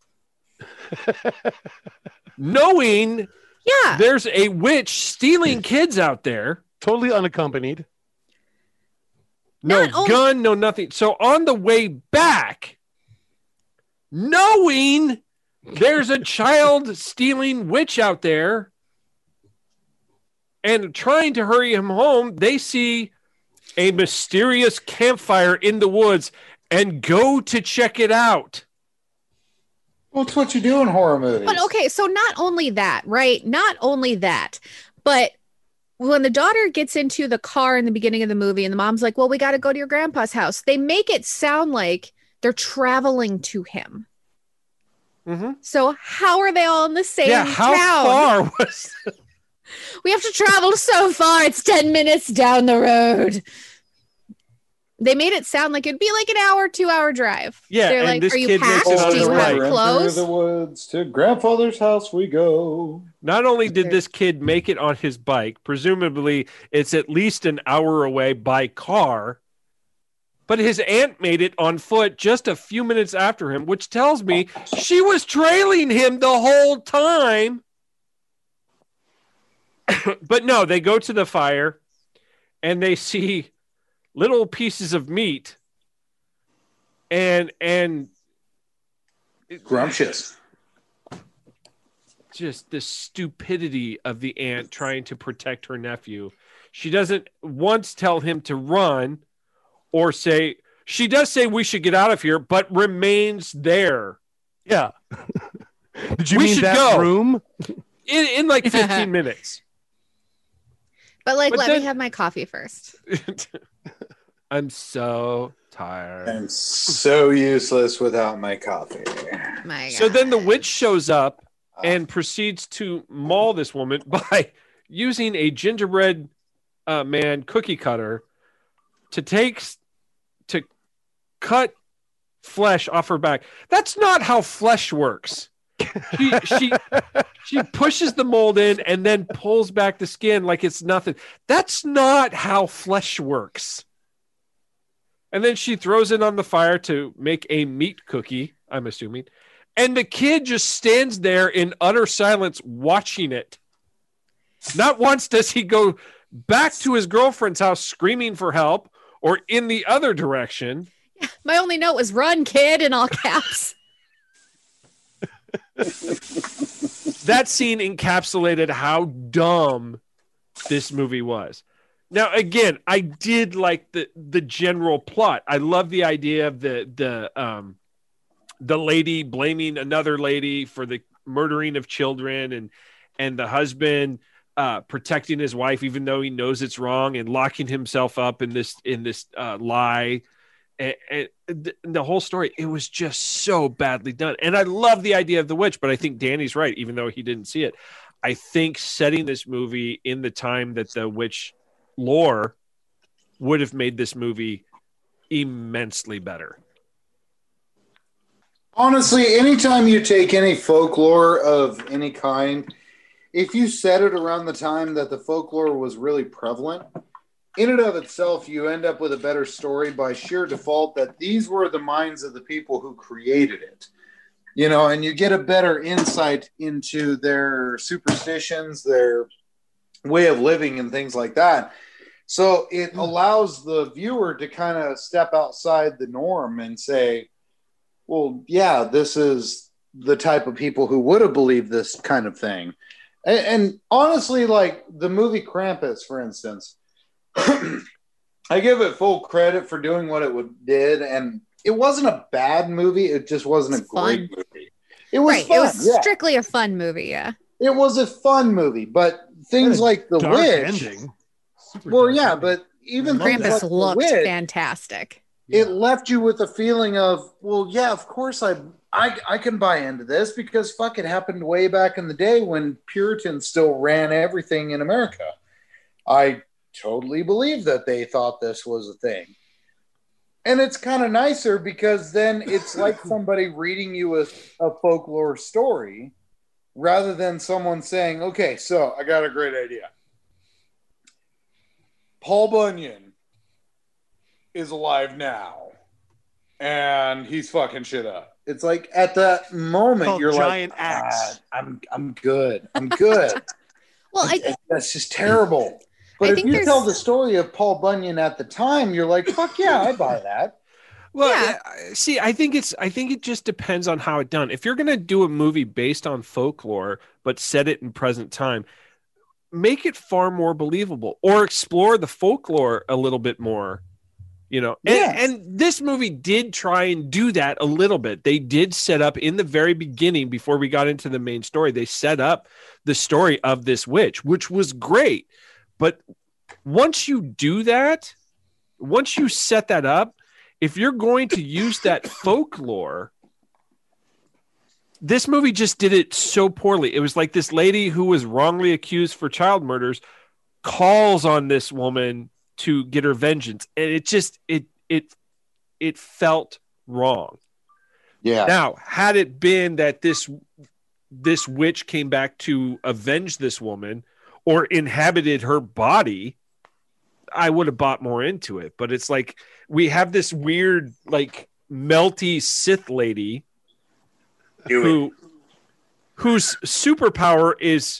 Knowing yeah. there's a witch stealing kids out there. Totally unaccompanied. No Not gun, only- no nothing. So on the way back, knowing there's a child stealing witch out there and trying to hurry him home, they see a mysterious campfire in the woods and go to check it out. Well, it's what you do in horror movies. But okay, so not only that, right? Not only that, but when the daughter gets into the car in the beginning of the movie and the mom's like, well, we got to go to your grandpa's house. They make it sound like they're traveling to him. Mm-hmm. So how are they all in the same yeah, how town? far was We have to travel so far. It's ten minutes down the road. They made it sound like it'd be like an hour, two hour drive. Yeah, They're and like, this are you kid makes packed? it on Do his you bike. have clothes? Through the woods to grandfather's house we go. Not only did this kid make it on his bike, presumably it's at least an hour away by car, but his aunt made it on foot just a few minutes after him, which tells me she was trailing him the whole time. But no, they go to the fire and they see little pieces of meat and and Scrumptious. Just the stupidity of the aunt trying to protect her nephew. She doesn't once tell him to run or say, she does say we should get out of here, but remains there. Yeah. Did you we mean should that go. room? In, in like fifteen minutes. But like, But let then- me have my coffee first. I'm so tired. I'm so useless without my coffee. My So God. then the witch shows up and proceeds to maul this woman by using a gingerbread uh, man cookie cutter to take to cut flesh off her back. That's not how flesh works. She she she pushes the mold in and then pulls back the skin like it's nothing. That's not how flesh works. And then she throws it on the fire to make a meat cookie, I'm assuming. And the kid just stands there in utter silence watching it. Not once does he go back to his girlfriend's house screaming for help or in the other direction. My only note was run, kid, in all caps. That scene encapsulated how dumb this movie was. Now, again, I did like the the general plot. I love the idea of the the um the lady blaming another lady for the murdering of children, and and the husband uh, protecting his wife even though he knows it's wrong, and locking himself up in this in this uh, lie. And, and th- the whole story, it was just so badly done. And I love the idea of the witch, but I think Danny's right, even though he didn't see it. I think setting this movie in the time that the witch lore would have made this movie immensely better. Honestly, anytime you take any folklore of any kind, if you set it around the time that the folklore was really prevalent, in and of itself, you end up with a better story by sheer default that these were the minds of the people who created it. You know, and you get a better insight into their superstitions, their way of living and things like that. So it allows the viewer to kind of step outside the norm and say, well, yeah, this is the type of people who would have believed this kind of thing. And, and honestly, like the movie Krampus, for instance, I give it full credit for doing what it would, did, and it wasn't a bad movie. It just wasn't It's a great fun. movie. It was Right. fun. It was yeah. strictly a fun movie, yeah. It was a fun movie, but things like The Dark Witch. ending. Super Well, dark yeah, ending. but even Love things Krampus like The looked Witch, fantastic. it left you with a feeling of, well, yeah, of course I I, I can buy into this because fuck, it happened way back in the day when Puritans still ran everything in America. I totally believe that they thought this was a thing. And it's kind of nicer because then it's like somebody reading you a, a folklore story rather than someone saying, okay, so I got a great idea. Paul Bunyan is alive now and he's fucking shit up. It's like at that moment Called you're giant like, axe. ah, I'm I'm good. I'm good. Well, I That's just terrible. But I if think you there's- tell the story of Paul Bunyan at the time, you're like, fuck yeah, I buy that. Well, Yeah. uh, see, I think it's I think it just depends on how it's done. If you're gonna do a movie based on folklore but set it in present time, make it far more believable, or explore the folklore a little bit more. You know, and, Yes. and this movie did try and do that a little bit. They did set up in the very beginning, before we got into the main story, they set up the story of this witch, which was great. But once you do that, once you set that up, if you're going to use that folklore, this movie just did it so poorly. It was like this lady who was wrongly accused for child murders calls on this woman to get her vengeance, and it just it it it felt wrong. Yeah. Now, had it been that this this witch came back to avenge this woman or inhabited her body, I would have bought more into it. But it's like we have this weird, like, melty Sith lady who whose superpower is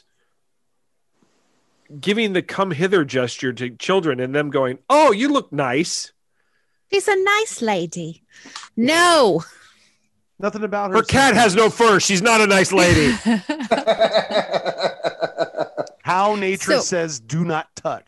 giving the come hither gesture to children and them going, oh, you look nice. She's a nice lady. No. Nothing about her. Her cat has no fur. She's not a nice lady. How nature So- says do not touch.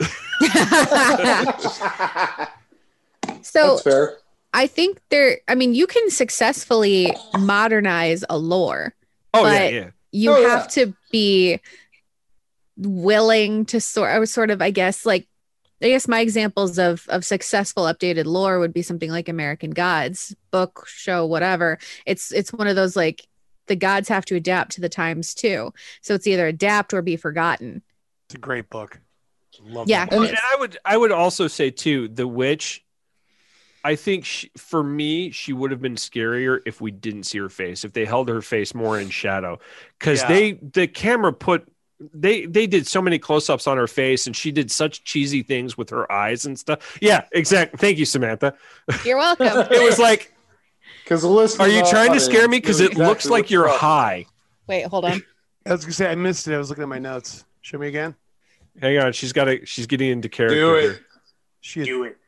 So That's fair. I think there, I mean, you can successfully modernize a lore. Oh, but yeah, yeah. you Oh, have yeah. to be willing to sort I was sort of, I guess, like, I guess my examples of of successful updated lore would be something like American Gods, book, show, whatever. It's it's one of those, like, the gods have to adapt to the times too. So it's either adapt or be forgotten. It's a great book. Love Yeah. that Well, book. and I would I would also say too, the witch, I think she, for me, she would have been scarier if we didn't see her face, if they held her face more in shadow, because Yeah. they the camera put they they did so many close-ups on her face, and she did such cheesy things with her eyes and stuff. Yeah, exactly. Thank you, Samantha. You're welcome. It was like, Because listen, are you trying to scare me? Because it looks like you're high. Wait, hold on. I was gonna say I missed it. I was looking at my notes. Show me again. Hang on, she's got a she's getting into character. Do it. here. She Do it.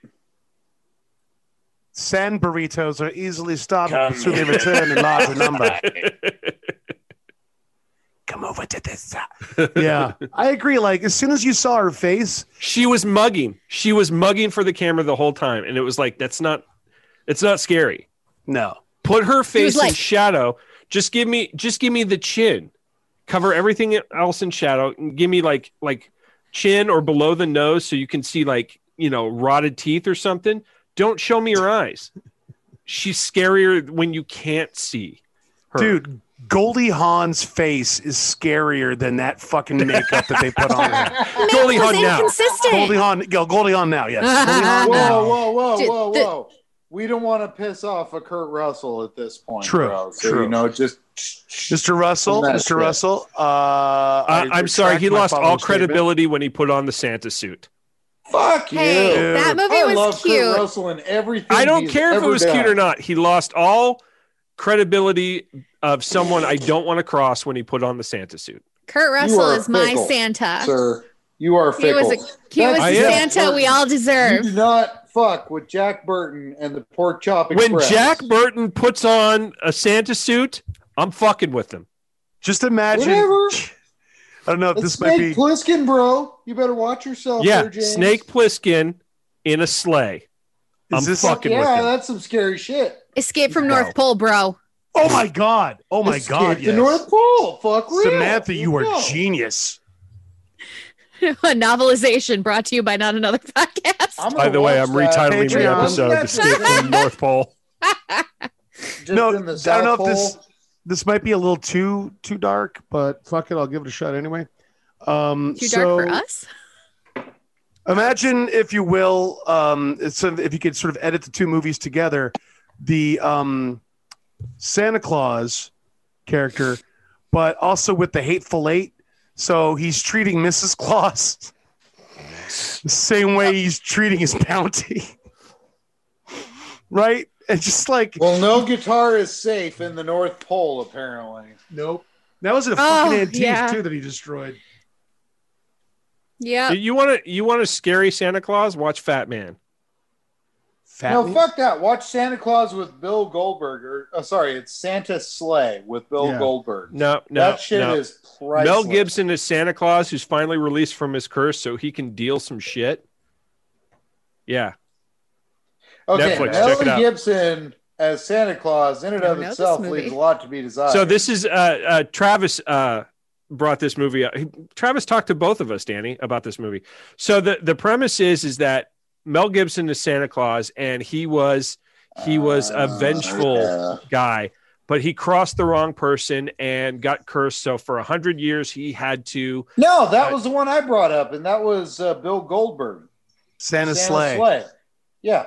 Sand burritos are easily stopped, so they return in larger number. Come over to this side. Yeah, I agree. Like, as soon as you saw her face, She was mugging. She was mugging for the camera the whole time, and it was like, that's not, it's not scary. no. Put her face in like- shadow. Just give me, just give me the chin. Cover everything else in shadow. And give me like, like chin or below the nose, so you can see, like, you know, rotted teeth or something. Don't show me her eyes. She's scarier when you can't see her. Dude, Goldie Hawn's face is scarier than that fucking makeup that they put on her. Goldie was Hawn now. inconsistent. Goldie Hawn, go Goldie Hawn now, yes. Goldie Hawn now. Whoa, whoa, whoa, Dude, whoa, the- whoa. We don't want to piss off a Kurt Russell at this point. True, Bro. So, true. you know, just. Mister Russell, That's Mister it. Russell. Uh, Uh, I I'm sorry, retract he my lost following all statement. credibility when he put on the Santa suit. Fuck Hey, you. that movie I was love cute. Kurt Russell and everything. I don't he's care if it ever was cute done. or not. He lost all credibility of someone I don't want to cross when he put on the Santa suit. Kurt You Russell are is my fickle, Santa. Sir, you are He fickle. was a he was I the am. Santa we all You deserve. do not fuck with Jack Burton and the Pork Chop When Express. Jack Burton puts on a Santa suit, I'm fucking with him. Just imagine. Whatever. I don't know if It's this might Snake be. Plissken, bro. You better watch yourself. Yeah, there, James. Snake Plissken in a sleigh. I'm Is this- fucking Yeah, with him. that's some scary shit. Escape from No. North Pole, bro. Oh my God! Oh my Escape God! the Yes. North Pole. Fuck real. Samantha, you are No. genius. A novelization brought to you by Not Another Podcast. I'm By gonna the way, watch I'm that. retitling the Patreon. episode That's Escape from the North Pole. Just No, in the I don't know South if this. Pole. this might be a little too too dark, but fuck it, I'll give it a shot anyway. Um, Too so dark for us? Imagine, if you will, um, it's a, if you could sort of edit the two movies together, the um, Santa Claus character, but also with the Hateful Eight. So he's treating Missus Claus the same way he's treating his bounty, right? And just like, well, no guitar is safe in the North Pole, apparently. Nope. That was a fucking Oh, Antilles yeah. too that he destroyed. Yeah. You want to you want a scary Santa Claus? Watch Fat Man. Fat no, Man? fuck that. Watch Santa Claus with Bill Goldberg. Or, oh, sorry, it's Santa Sleigh with Bill Yeah. Goldberg. No, no, that shit no. is priceless. Mel Gibson is Santa Claus who's finally released from his curse so he can deal some shit. Yeah. Okay, Netflix, Mel check it out. Gibson as Santa Claus in and I of know this itself movie. leaves a lot to be desired. So this is uh, uh Travis uh brought this movie up. He, Travis talked to both of us, Danny, about this movie. So the the premise is is that Mel Gibson is Santa Claus and he was he was a vengeful yeah. guy, but he crossed the wrong person and got cursed. So for a hundred years he had to No, that Uh, was the one I brought up, and that was uh, Bill Goldberg. Santa, Santa Sleigh. Sleigh. Yeah.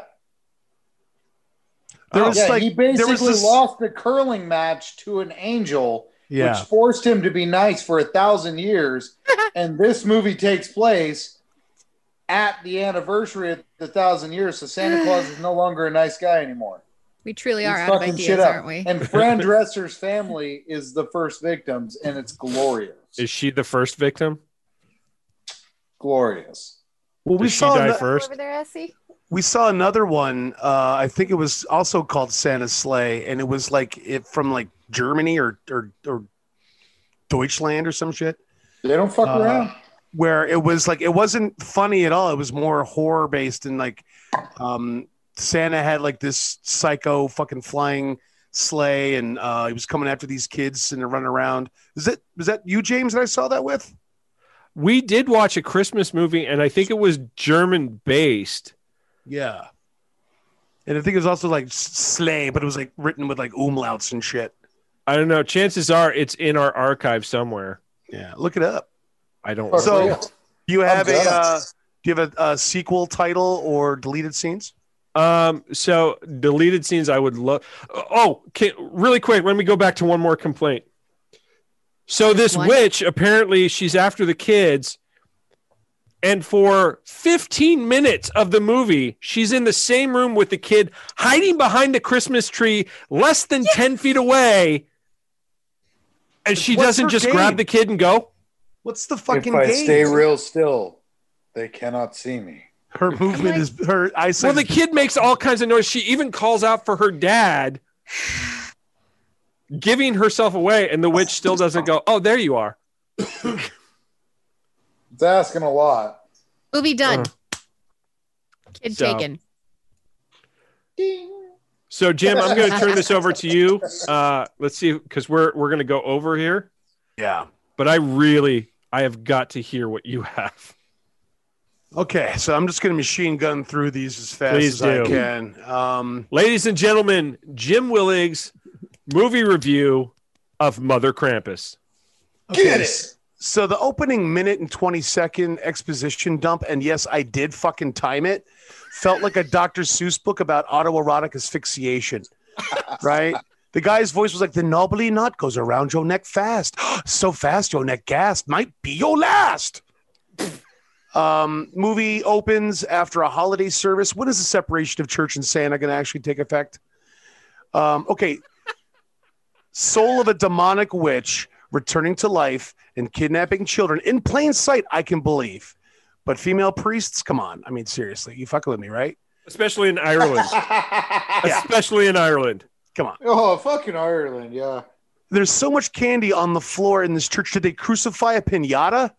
There was yeah, like he there basically was this, lost the curling match to an angel, yeah. which forced him to be nice for a thousand years. And this movie takes place at the anniversary of the thousand years, so Santa Claus is no longer a nice guy anymore. We truly He's are out of fucking ideas, shit up. aren't we? And Fran Dresser's family is the first victims, and it's glorious. is she the first victim? Glorious. Well, we Did she saw die ano- first? Over there, Essie? we saw another one. Uh, I think it was also called Santa Sleigh, and it was like it from like Germany or or, or Deutschland or some shit. They don't fuck Uh, around. Where it was like it wasn't funny at all. It was more horror based, and like um, Santa had like this psycho fucking flying sleigh, and uh, he was coming after these kids and they're running around. Is that was that you, James, that I saw that with? We did watch a Christmas movie, and I think it was German based. Yeah. And I think it was also like s- sleigh, but it was like written with like umlauts and shit. I don't know. Chances are it's in our archive somewhere. Yeah, look it up. I don't. Fuck So, yeah. do you have I'm a done. uh, do you have a, a sequel title or deleted scenes? Um. So deleted scenes. I would love. Oh, can, really quick. Let me go back to one more complaint. So this One? witch apparently she's after the kids, and for fifteen minutes of the movie, she's in the same room with the kid, hiding behind the Christmas tree, less than ten feet away, and she What's doesn't her just game? grab the kid and go. What's the If fucking I game? stay real still, they cannot see me. Her movement is her eyesight. Well, the kid makes all kinds of noise. She even calls out for her dad, giving herself away, and the witch still doesn't go, oh, there you are. It's asking a lot. Movie done. Uh, Kid so- taken. So, Jim, I'm going to turn this over to you. Uh, let's see, because we're we're going to go over here. yeah. But I really, I have got to hear what you have. Okay, so I'm just going to machine gun through these as fast Please as I do. can. Um, Ladies and gentlemen, Jim Willig's movie review of Mother Krampus. Get it. So the opening minute and twenty second exposition dump, and yes, I did fucking time it, felt like a Doctor Seuss book about autoerotic asphyxiation, right? The guy's voice was like, the knobbly knot goes around your neck fast. So fast your neck gasp might be your last. Um, movie opens after a holiday service. When is the separation of church and Santa going to actually take effect? Um, okay. Soul of a demonic witch returning to life and kidnapping children in plain sight, I can believe. But female priests, come on. I mean, seriously, you fucking with me, right? Especially in Ireland. Especially in Ireland. Come on. Oh, fucking Ireland, yeah. There's so much candy on the floor in this church. Did they crucify a pinata?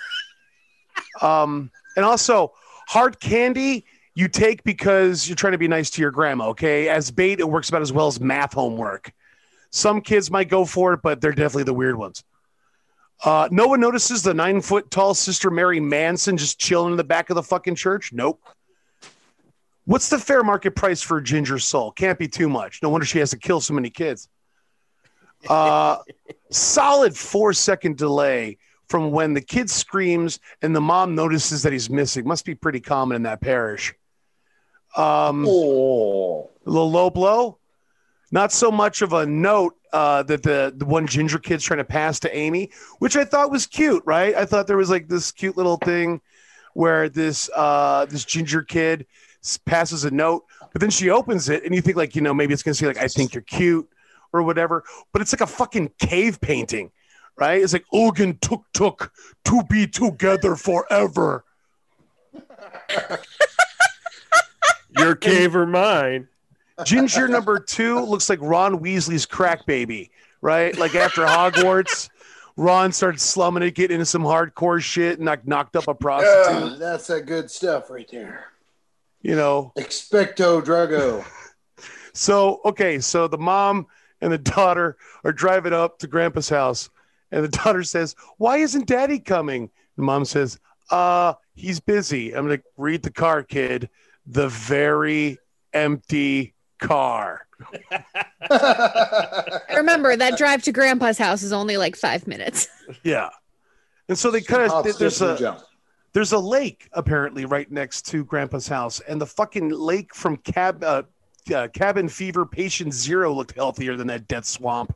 um, and also, hard candy you take because you're trying to be nice to your grandma, okay? As bait, it works about as well as math homework. Some kids might go for it, but they're definitely the weird ones. Uh, no one notices the nine foot tall Sister Mary Manson just chilling in the back of the fucking church. Nope. What's the fair market price for a ginger soul? Can't be too much. No wonder she has to kill so many kids. Uh, solid four second delay from when the kid screams and the mom notices that he's missing. Must be pretty common in that parish. Um, Oh. a little low blow. Not so much of a note uh, that the, the one ginger kid's trying to pass to Amy, which I thought was cute, right? I thought there was like this cute little thing where this uh, this ginger kid s- passes a note, but then she opens it and you think like, you know, maybe it's going to say like, I think you're cute or whatever, but it's like a fucking cave painting, right? It's like, Ogun tuk tuk to be together forever. Your cave or mine. Ginger number two looks like Ron Weasley's crack baby, right? Like after Hogwarts, Ron started slumming it, getting into some hardcore shit, and like knocked up a prostitute. Yeah, that's that good stuff right there. You know, Expecto Drago. so okay, so the mom and the daughter are driving up to Grandpa's house, and the daughter says, "Why isn't Daddy coming?" The mom says, "Uh, he's busy." I'm gonna read the car, kid. The very empty car. Remember, that drive to Grandpa's house is only like five minutes. Yeah. And so they kind Hop, of there's skip, and a jump. there's a lake apparently right next to Grandpa's house, and the fucking lake from cab uh, uh, Cabin Fever Patient Zero looked healthier than that death swamp.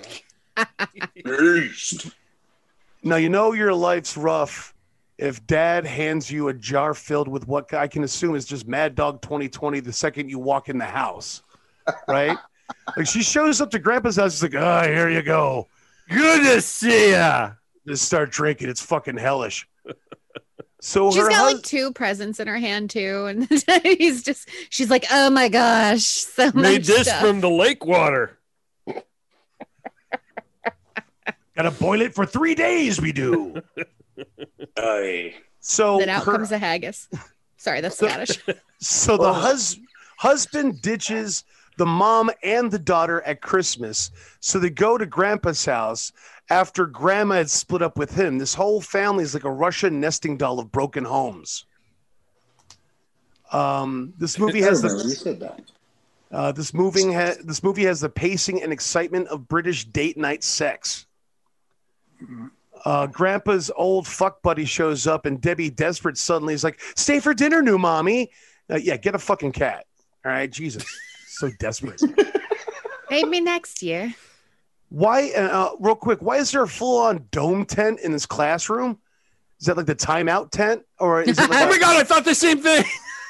Now you know your life's rough if Dad hands you a jar filled with what I can assume is just Mad Dog twenty twenty the second you walk in the house, right? Like she shows up to Grandpa's house, she's like, "Ah, here you go. Good to see ya." Just start drinking. It's fucking hellish." So She's her got hus- like two presents in her hand too, and he's just she's like, "Oh my gosh, so Made much this stuff." from the lake water. Gotta boil it for three days. We do. Aye. So Then out her- comes the haggis. Sorry, that's So- Scottish. So the hus- husband ditches the mom and the daughter at Christmas. So they go to Grandpa's house after Grandma had split up with him. This whole family is like a Russian nesting doll of broken homes. Um, this movie I has remember you the said that. uh, this moving ha- this movie has the pacing and excitement of British date night sex. Uh, Grandpa's old fuck buddy shows up, and Debbie, desperate, suddenly is like, "Stay for dinner, new mommy." Uh, yeah, get a fucking cat. All right, Jesus, so desperate. Maybe next year. Why? Uh, real quick, why is there a full-on dome tent in this classroom? Is that like the timeout tent, or is it? Like Oh a- my god, I thought the same thing.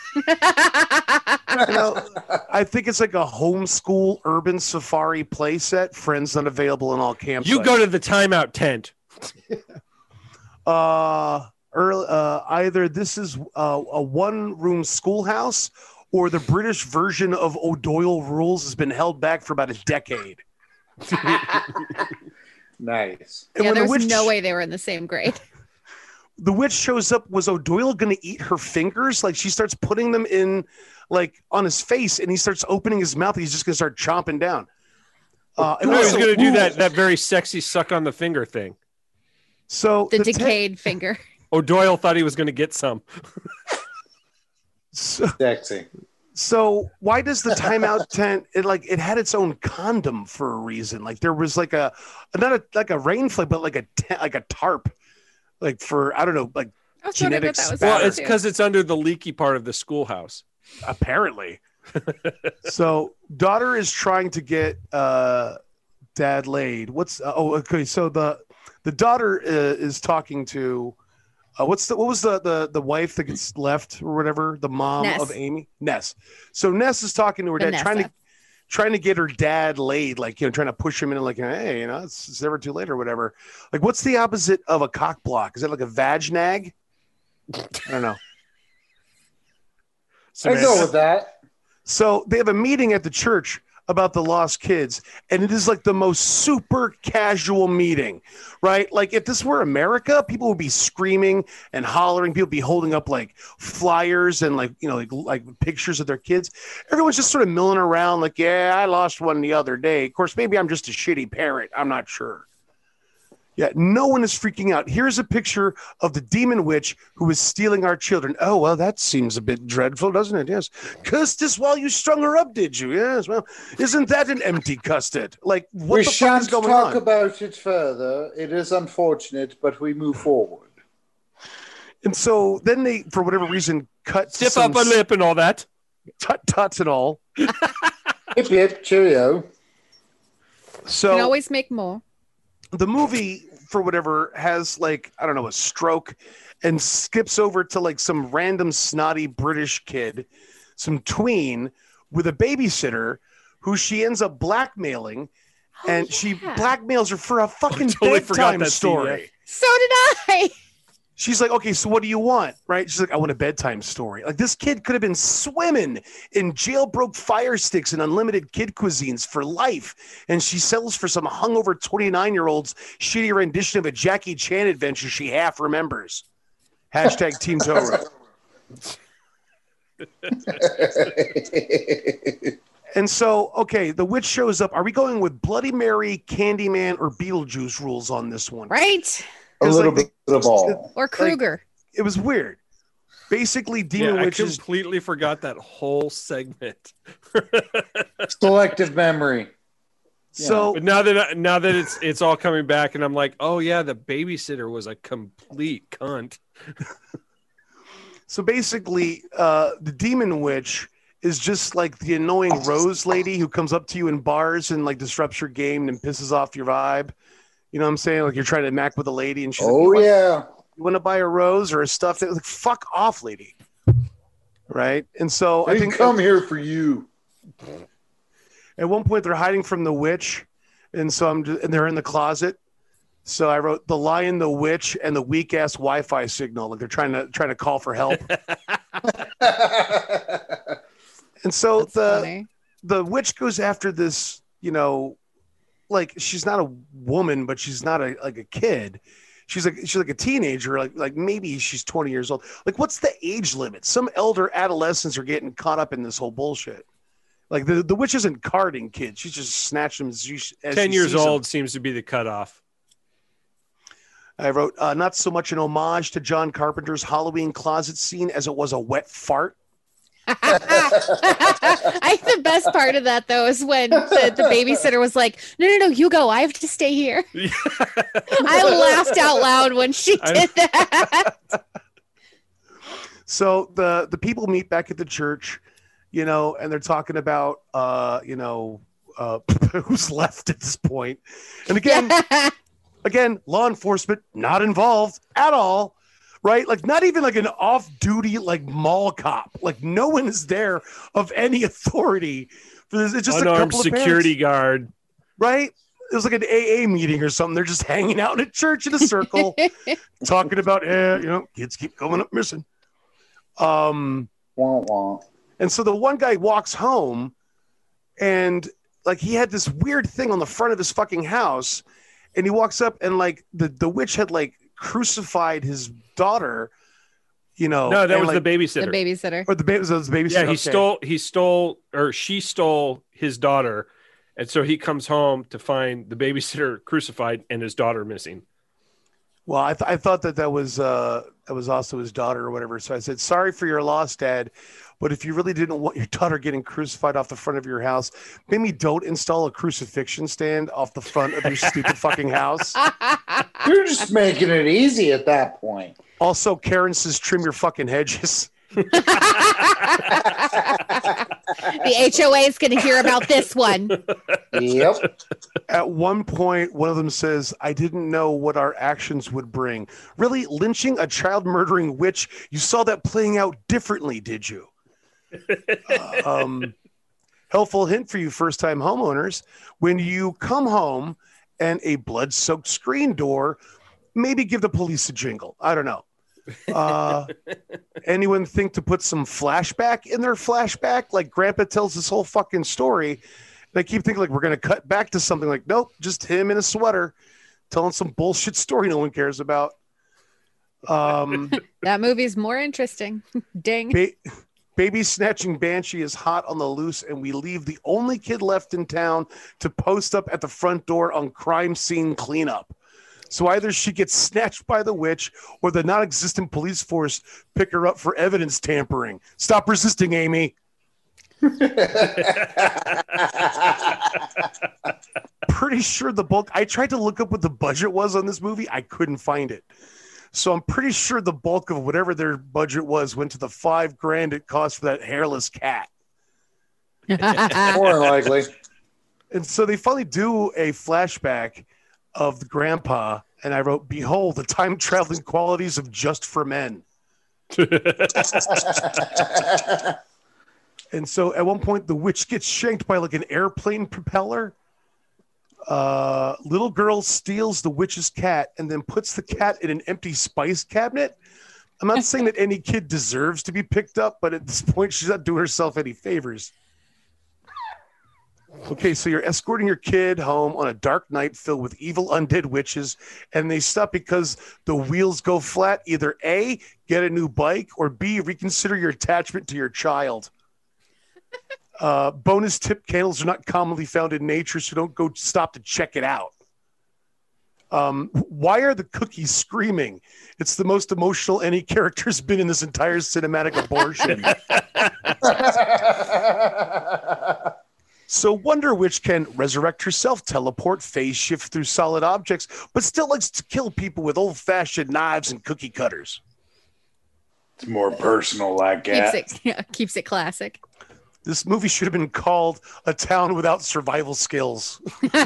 you know, I think it's like a homeschool urban safari playset. Friends not available in all campsites. You go to the timeout tent. uh, early, uh, either this is uh, a one-room schoolhouse, or the British version of O'Doyle Rules has been held back for about a decade. Nice. And Yeah, when the there's witch, no way they were in the same grade. the witch shows up, was O'Doyle going to eat her fingers? Like she starts putting them in, like on his face, and he starts opening his mouth. And he's just going to start chomping down. Uh, and No, he's also- going to do that that very sexy suck on the finger thing. So The, the te- decayed finger. O'Doyle thought he was going to get some. so, Sexy. so why does the timeout tent? It like it had its own condom for a reason. Like there was like a not a like a rain flake, but like a tent, like a tarp, like for I don't know, like I was wondering what genetic that was. Well, spatter. it's because it's under the leaky part of the schoolhouse. Apparently. So daughter is trying to get uh dad laid. What's uh, oh okay, so the the daughter uh, is talking to uh, what's the what was the the the wife that gets left or whatever, the mom Ness. of Amy? Ness. So Ness is talking to her dad, trying to Vanessa. trying to get her dad laid, like you know, trying to push him into like, hey, you know, it's, it's never too late or whatever. Like, what's the opposite of a cock block? Is that like a vag nag? I don't know. I go with that. So they have a meeting at the church about the lost kids, and it is like the most super casual meeting, right? Like if this were America, people would be screaming and hollering. People would be holding up like flyers and like, you know, like, like pictures of their kids. Everyone's just sort of milling around like, yeah, I lost one the other day. Of course, maybe I'm just a shitty parent. I'm not sure. Yeah, no one is freaking out. Here's a picture of the demon witch who is stealing our children. Oh, well, that seems a bit dreadful, doesn't it? Yes. Cursed us while you strung her up, did you? Yes. Well, isn't that an empty custard? Like, what we the fuck shan't is going talk on? about it further. It is unfortunate, but we move forward. And so then they, for whatever reason, cut Stiff some up a lip and all that. Tut tuts and all. Hip hip, cheerio. So You can always make more. the movie, for whatever, has like, I don't know, a stroke and skips over to like some random snotty British kid, some tween with a babysitter who she ends up blackmailing. And she blackmails her for a fucking totally forgot bedtime that scene, story. yeah. So did I. She's like, okay, so what do you want? Right? She's like, I want a bedtime story. Like, this kid could have been swimming in jailbroke fire sticks and unlimited kid cuisines for life. And she sells for some hungover twenty-nine year old's shitty rendition of a Jackie Chan adventure she half remembers. Hashtag Team Toro. And so, okay, the witch shows up. Are we going with Bloody Mary, Candyman, or Beetlejuice rules on this one? Right? A little like, bit of all. Or Kruger. Like, it was weird. Basically, demon Yeah, I witches. completely forgot that whole segment. Selective memory. So But now that now that it's it's all coming back, and I'm like, oh yeah, the babysitter was a complete cunt. So basically, uh, the demon witch is just like the annoying rose lady who comes up to you in bars and like disrupts your game and pisses off your vibe. You know what I'm saying? Like you're trying to mac with a lady and she's Oh, like, yeah. you want to buy a rose or a stuffed? Like, fuck off, lady. Right? And so I I didn't think come here for you. at one point they're hiding from the witch. And so I'm just, and they're in the closet. So I wrote the lion, the witch, and the weak ass Wi-Fi signal. Like they're trying to trying to call for help. And so That's the funny. the witch goes after this, you know, like she's not a woman, but she's not a like a kid. She's like she's like a teenager, like like maybe she's twenty years old. Like, what's the age limit? Some elder adolescents are getting caught up in this whole bullshit. Like the, the witch isn't carding kids; she's just snatching them as, she, as Ten she years sees them. old seems to be the cutoff. I wrote uh, not so much an homage to John Carpenter's Halloween closet scene as it was a wet fart. I think the best part of that though is when the, the babysitter was like, "No, no, no, you go. I have to stay here." I laughed out loud when she did that. So the the people meet back at the church, you know, and they're talking about uh, you know, uh, who's left at this point. And again, again, law enforcement not involved at all. Right? Like not even like an off-duty like mall cop. Like no one is there of any authority for this. It's just a Unarmed couple of security parents, guard. right? It was like an A A meeting or something. They're just hanging out in a church in a circle, talking about, eh, you know, kids keep going up missing. Um, wah, wah. And so the one guy walks home, and like he had this weird thing on the front of his fucking house, and he walks up, and like the the witch had like crucified his daughter, you know. No, that and, was like, the babysitter. The babysitter. Or the baby, was the babysitter. Yeah, he Okay. stole. He stole, or she stole his daughter, and so he comes home to find the babysitter crucified and his daughter missing. Well, I, th- I thought that that was uh, that was also his daughter or whatever. So I said, "Sorry for your loss, Dad, but if you really didn't want your daughter getting crucified off the front of your house, maybe don't install a crucifixion stand off the front of your stupid fucking house." You're just making it easy at that point. Also, Karen says, "Trim your fucking hedges." The H O A is going to hear about this one. Yep. At one point, one of them says, "I didn't know what our actions would bring." Really, lynching a child murdering witch? You saw that playing out differently, did you? um, helpful hint for you first-time homeowners: when you come home and a blood-soaked screen door, maybe give the police a jingle. I don't know. Uh, anyone think to put some flashback in their flashback? Like Grandpa tells this whole fucking story, and I keep thinking like we're gonna cut back to something like, nope, just him in a sweater telling some bullshit story no one cares about. Um, That movie's more interesting. Ding. ba- baby snatching banshee is hot on the loose, and we leave the only kid left in town to post up at the front door on crime scene cleanup. So either she gets snatched by the witch or the non-existent police force pick her up for evidence tampering. Stop resisting, Amy. Pretty sure the bulk, I tried to look up what the budget was on this movie. I couldn't find it. So I'm pretty sure the bulk of whatever their budget was went to the five grand it cost for that hairless cat. More likely. And so they finally do a flashback of the grandpa, and I wrote, "Behold, the time-traveling qualities of Just for Men." And so at one point, the witch gets shanked by like an airplane propeller. Uh, little girl steals the witch's cat and then puts the cat in an empty spice cabinet. I'm not saying that any kid deserves to be picked up, but at this point, she's not doing herself any favors. Okay, so you're escorting your kid home on a dark night filled with evil undead witches, and they stop because the wheels go flat. Either A, get a new bike, or B, reconsider your attachment to your child. Uh, bonus tip, candles are not commonly found in nature, so don't go stop to check it out. Um, why are the cookies screaming? It's the most emotional any character's been in this entire cinematic abortion. So Wonder Witch can resurrect herself, teleport, phase shift through solid objects, but still likes to kill people with old-fashioned knives and cookie cutters. It's more personal like that. Keeps it, yeah, keeps it classic. This movie should have been called A Town Without Survival Skills.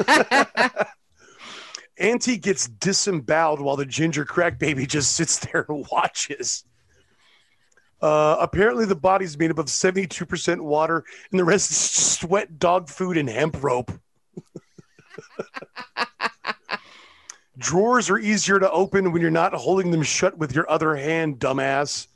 Auntie gets disemboweled while the ginger crack baby just sits there and watches. Uh, apparently, the body's made up of seventy-two percent water, and the rest is sweat, dog food, and hemp rope. Drawers are easier to open when you're not holding them shut with your other hand, dumbass.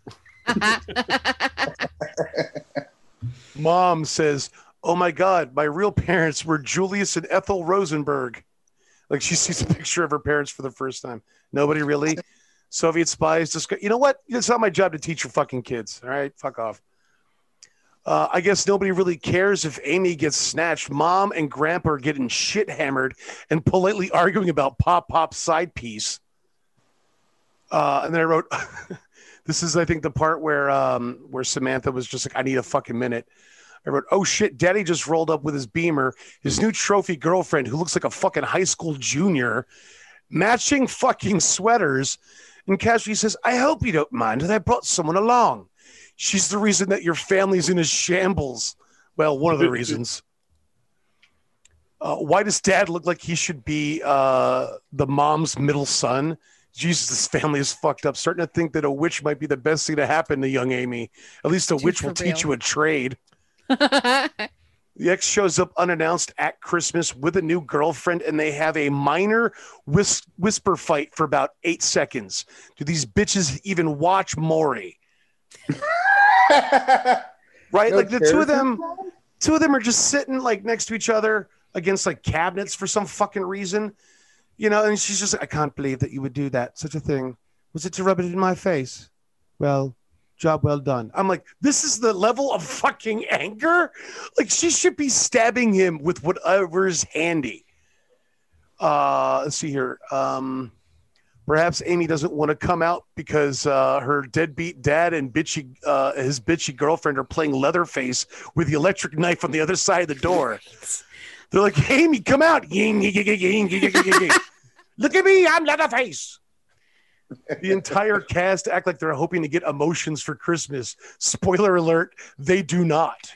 Mom says, "Oh my God, my real parents were Julius and Ethel Rosenberg." Like she sees a picture of her parents for the first time. Nobody really. Soviet spies. Just go, you know what? It's not my job to teach your fucking kids. All right, fuck off. Uh, I guess nobody really cares if Amy gets snatched. Mom and Grandpa are getting shit hammered and politely arguing about Pop Pop's side piece. Uh, and then I wrote, this is, I think, the part where um, where Samantha was just like, "I need a fucking minute." I wrote, "Oh shit, Daddy just rolled up with his Beamer, his new trophy girlfriend who looks like a fucking high school junior, matching fucking sweaters." And casually says, "I hope you don't mind that I brought someone along. She's the reason that your family's in a shambles." Well, one of the reasons. Uh, why does Dad look like he should be uh, the mom's middle son? Jesus, this family is fucked up. Starting to think that a witch might be the best thing to happen to young Amy. At least a Dude, witch will real. teach you a trade. The ex shows up unannounced at Christmas with a new girlfriend, and they have a minor whis- whisper fight for about eight seconds. Do these bitches even watch Maury? Right? No like the two of character them, problem? two of them are just sitting like next to each other against like cabinets for some fucking reason. You know, and she's just like, "I can't believe that you would do that. Such a thing. Was it to rub it in my face? Well, job well done." I'm like, this is the level of fucking anger? Like, she should be stabbing him with whatever is handy. Uh, let's see here. Um, perhaps Amy doesn't want to come out because uh, her deadbeat dad and bitchy, uh, his bitchy girlfriend are playing Leatherface with the electric knife on the other side of the door. They're like, "Amy, come out. Look at me. I'm Leatherface." The entire cast act like they're hoping to get emotions for Christmas. Spoiler alert, they do not.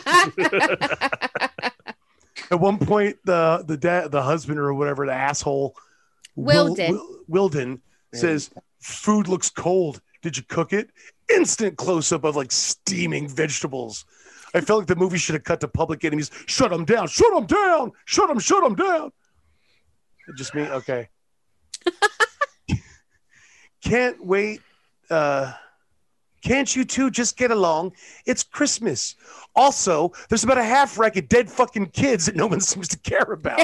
At one point, the the dad, the husband or whatever, the asshole, Wilden, Wil, Wil, Wilden says, "Food looks cold. Did you cook it?" Instant close up of like steaming vegetables. I felt like the movie should have cut to Public Enemies. Shut them down. Shut them down. Shut them. Shut them down. It just me. Okay. Can't wait. Uh, can't you two just get along? It's Christmas. Also, there's about a half rack of dead fucking kids that no one seems to care about.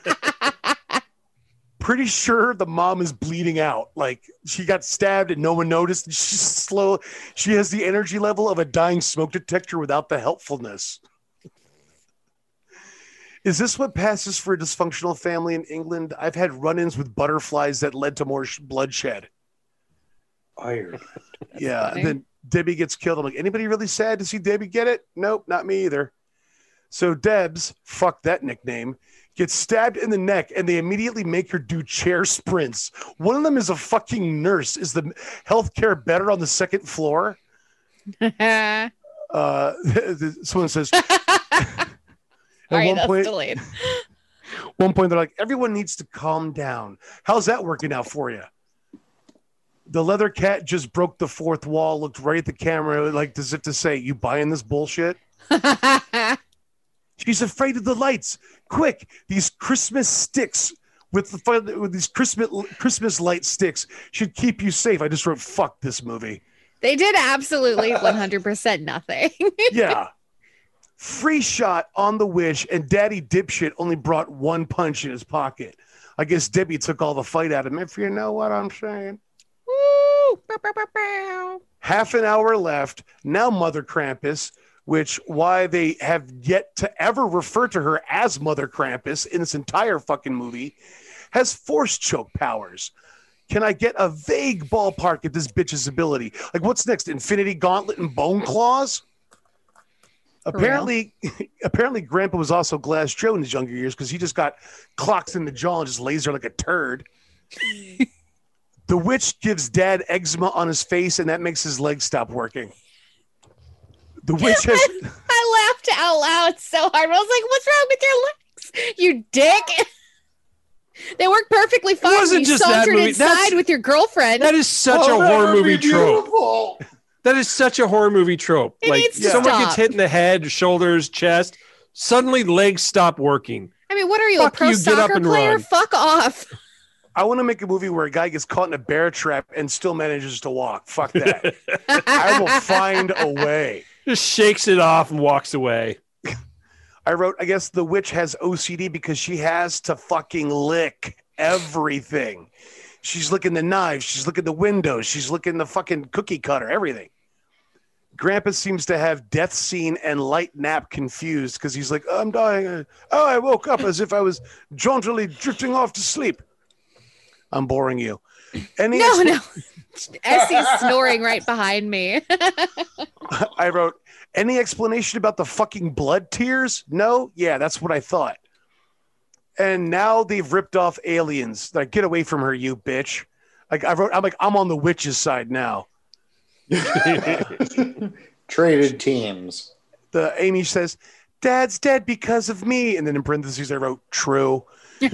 Pretty sure the mom is bleeding out. Like, she got stabbed and no one noticed. She's slow. She has the energy level of a dying smoke detector without the helpfulness. Is this what passes for a dysfunctional family in England? I've had run-ins with butterflies that led to more sh- bloodshed. Ireland. Yeah. And then Debbie gets killed. I'm like, anybody really sad to see Debbie get it? Nope, not me either. So Debs, fuck that nickname, gets stabbed in the neck, and they immediately make her do chair sprints. One of them is a fucking nurse. Is the healthcare better on the second floor? uh, someone says. All right, one that's point, delayed. one point, they're like, everyone needs to calm down. How's that working out for you? The leather cat just broke the fourth wall, looked right at the camera, like as if to say, you buying this bullshit? She's afraid of the lights. Quick, these Christmas sticks with the with these Christmas Christmas light sticks should keep you safe. I just wrote, fuck this movie. They did absolutely one hundred percent nothing. Yeah. Free shot on the witch, and Daddy Dipshit only brought one punch in his pocket. I guess Debbie took all the fight out of him, if you know what I'm saying. Woo! Bow, bow, bow, bow. Half an hour left. Now Mother Krampus, which why they have yet to ever refer to her as Mother Krampus in this entire fucking movie, has force choke powers. Can I get a vague ballpark at this bitch's ability? Like, what's next? Infinity Gauntlet and Bone Claws? Apparently, apparently, Grandpa was also Glass Joe in his younger years because he just got clocks in the jaw and just lays there like a turd. The witch gives Dad eczema on his face, and that makes his legs stop working. The witch has. I laughed out loud so hard. I was like, "What's wrong with your legs, you dick?" They work perfectly fine. It wasn't you just that sauntered movie. inside That's- with your girlfriend. That is such Oh, a that horror would be movie trope. beautiful. That is such a horror movie trope. It like needs to someone stop. gets hit in the head, shoulders, chest, suddenly legs stop working. I mean, what are you, Fuck a pro you, get up soccer and player? run. Fuck off. I want to make a movie where a guy gets caught in a bear trap and still manages to walk. Fuck that. I will find a way. Just shakes it off and walks away. I wrote, I guess the witch has O C D because she has to fucking lick everything. She's licking the knives. She's licking the windows. She's licking the fucking cookie cutter, everything. Grandpa seems to have death scene and light nap confused because he's like, oh, I'm dying. Oh, I woke up as if I was jauntily drifting off to sleep. I'm boring you. Any No, expl- no. Essie's snoring right behind me. I wrote, any explanation about the fucking blood tears? No? Yeah, that's what I thought. And now they've ripped off aliens. Like, get away from her, you bitch. Like I wrote, I'm like, I'm on the witch's side now. Traded teams. The Amy says, Dad's dead because of me. And then in parentheses, I wrote, true. And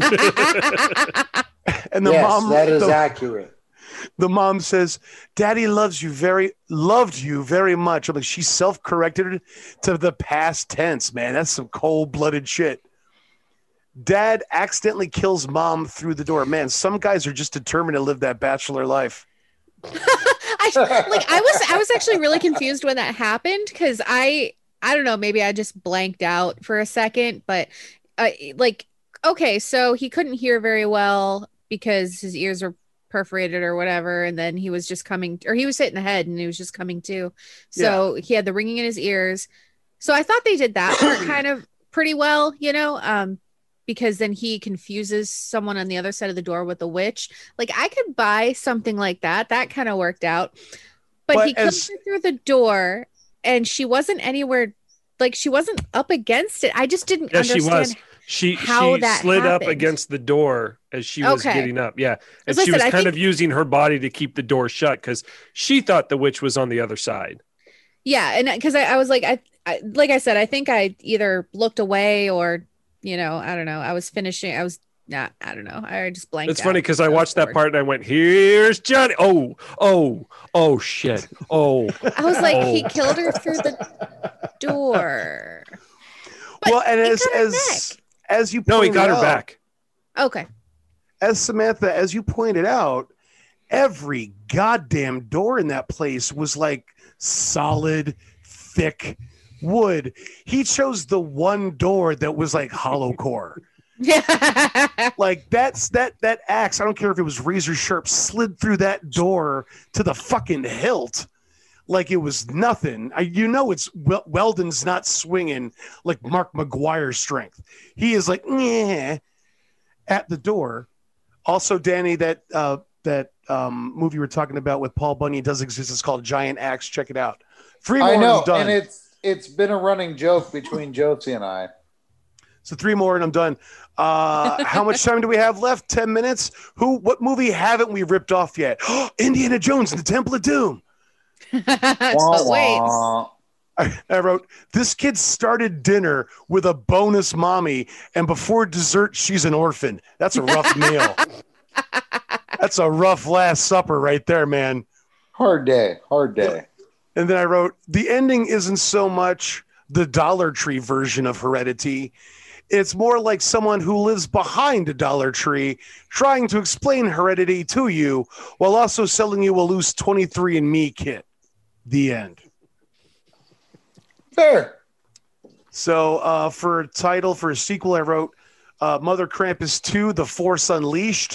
the yes, mom, that is the, accurate. The mom says, Daddy loves you very, loved you very much. I'm like, she self-corrected to the past tense, man. That's some cold-blooded shit. Dad accidentally kills mom through the door. Man, some guys are just determined to live that bachelor life. I like I was I was actually really confused when that happened because I I don't know, maybe I just blanked out for a second, but uh, like okay, so he couldn't hear very well because his ears were perforated or whatever, and then he was just coming, or he was hitting the head and he was just coming to. So yeah. He had the ringing in his ears. So I thought they did that part kind of pretty well, you know, um, because then he confuses someone on the other side of the door with a witch. Like I could buy something like that. That kind of worked out. But, But he comes as- through the door and she wasn't anywhere, like she wasn't up against it. I just didn't Yeah, understand. she was. She how she that slid up happened. against the door as she was Okay. getting up. Yeah. And As I she said, was I kind think- of using her body to keep the door shut because she thought the witch was on the other side. Yeah, and because I, I was like, I, I like I said, I think I either looked away or, you know, I don't know. I was finishing. I was not. I don't know. I just blanked. It's out. funny because I watched that part and I went, "Here's Johnny." Oh, oh, oh, shit. Oh, I was like, he Oh. killed her through the door. Well, and he as got her as as you no, he pointed got her out- back. Okay. As Samantha, as you pointed out, every goddamn door in that place was like solid, thick wood. He chose the one door that was like hollow core. Yeah. Like that's that that axe, I don't care if it was razor sharp, slid through that door to the fucking hilt. like it was nothing. I, you know, it's Wel- Weldon's not swinging like Mark McGuire's strength. He is like, yeah, at the door. Also, Danny, that uh, that um, movie we're talking about with Paul Bunyan does exist. It's called Giant Axe. Check it out. Three more. I know, I'm done. and it's it's been a running joke between Josie and I. So three more and I'm done. Uh, how much time do we have left? Ten minutes. Who? What movie haven't we ripped off yet? Indiana Jones and the Temple of Doom. But wait. I, I wrote, this kid started dinner with a bonus mommy, and before dessert, she's an orphan. That's a rough meal. That's a rough last supper right there, man. Hard day. Hard day. And then I wrote, the ending isn't so much the Dollar Tree version of Heredity. It's more like someone who lives behind a Dollar Tree trying to explain Heredity to you while also selling you a loose twenty-three and me kit. The end. Fair. So uh, for a title, for a sequel, I wrote uh, Mother Krampus two, The Force Unleashed.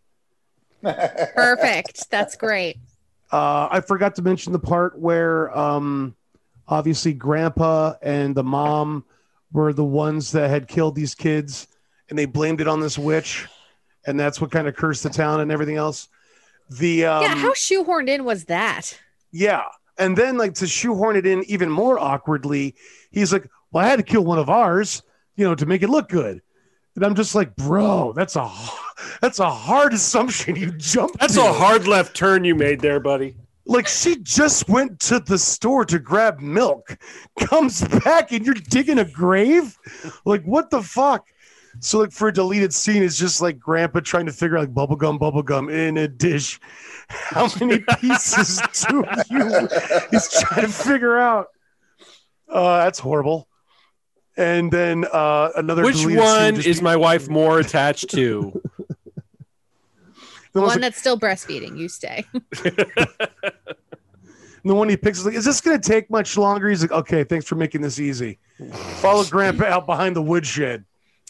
Perfect. That's great. Uh, I forgot to mention the part where um, obviously Grandpa and the mom were the ones that had killed these kids, and they blamed it on this witch, and that's what kind of cursed the town and everything else. The um, yeah, how shoehorned in was that? Yeah, and then like to shoehorn it in even more awkwardly, he's like, "Well, I had to kill one of ours, you know, to make it look good." And I'm just like, "Bro, that's a that's a hard assumption you jumped. That's to. a hard left turn you made there, buddy." Like, she just went to the store to grab milk, comes back, and you're digging a grave? Like, what the fuck? So, like, for a deleted scene, it's just like Grandpa trying to figure out, like, bubblegum, bubblegum in a dish. How many pieces do you? He's trying to figure out. Uh, that's horrible. And then uh, another Which deleted one scene is just- my wife more attached to? The The one one's like- that's still breastfeeding. You stay. And the one he picks is like, is this going to take much longer? He's like, okay, thanks for making this easy. Follow Grandpa out behind the woodshed.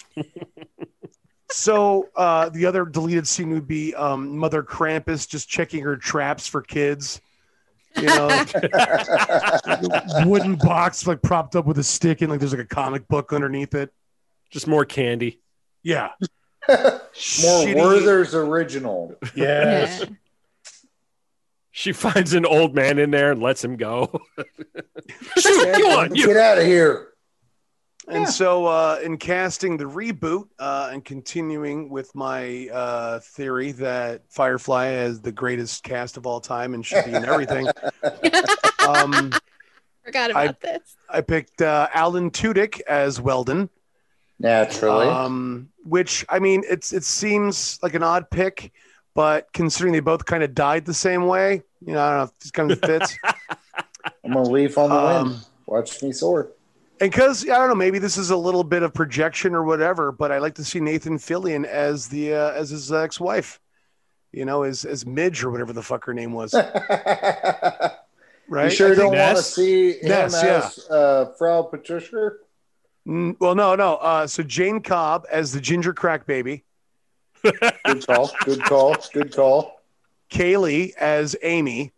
So uh, the other deleted scene would be um, Mother Krampus just checking her traps for kids. You know, like, wooden box like propped up with a stick and like there's like a comic book underneath it. Just more candy. Yeah. More Shitty- Werther's original. Yes. Yeah. She finds an old man in there and lets him go. Shoot, come on, you. Get out of here. And so, uh, in casting the reboot uh, and continuing with my uh, theory that Firefly is the greatest cast of all time and should be in everything, um, Forgot I- about this. I picked uh, Alan Tudyk as Weldon. Naturally. Um, which, I mean, it's it seems like an odd pick, but considering they both kind of died the same way, you know, I don't know if this kind of fits. I'm going to leaf on the Um, wind. Watch me soar. And because I don't know, maybe this is a little bit of projection or whatever, but I like to see Nathan Fillion as the uh, as his ex-wife, you know, as as Midge or whatever the fuck her name was. Right? You sure I think don't want to Ness- see him Ness, as uh, Frau Patricia? Mm, well, no, no. Uh, so Jane Cobb as the ginger crack baby, Good call. Good call. Good call. Kaylee as Amy,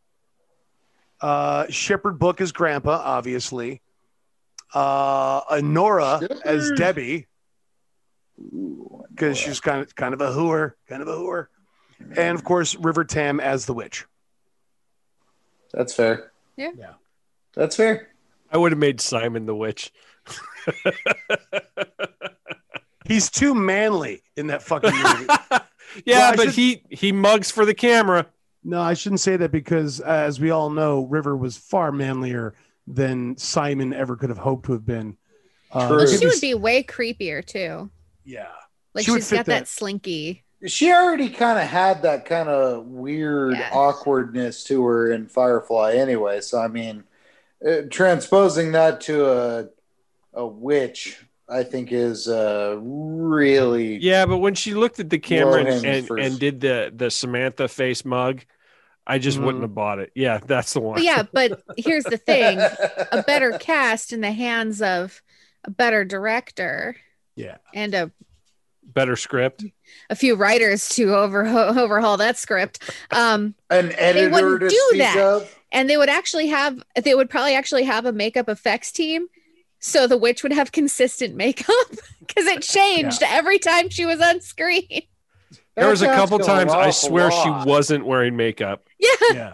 uh, Shepherd Book as Grandpa, obviously. Uh, Honora as Shepherd. Debbie, because she's kind of kind of a hooer, kind of a hooer, and of course River Tam as the witch. That's fair. Yeah. Yeah. That's fair. I would have made Simon the witch. He's too manly in that fucking movie. Yeah, Well, I but should- he he mugs for the camera. No, I shouldn't say that because, uh, as we all know, River was far manlier than Simon ever could have hoped to have been. Uh, True. Well, there she could would be way creepier too. Yeah. Like She would she's fit got that. that. slinky. She already kind of had that kind of weird Yeah. awkwardness to her in Firefly anyway. So, I mean, uh, transposing that to a, a witch, I think, is uh, really. Yeah, but when she looked at the camera and, Low-hanging and, fruit. and did the the Samantha face mug, I just Mhm. wouldn't have bought it. Yeah, that's the one. But yeah, but here's the thing: a better cast in the hands of a better director Yeah. and a Better script. a few writers to over overhaul that script. Um, An editor wouldn't to do speak that. of. and they would actually have they would probably actually have a makeup effects team, so the witch would have consistent makeup because it changed yeah. every time she was on screen. There was a couple times I swear she wasn't wearing makeup. Yeah. Yeah.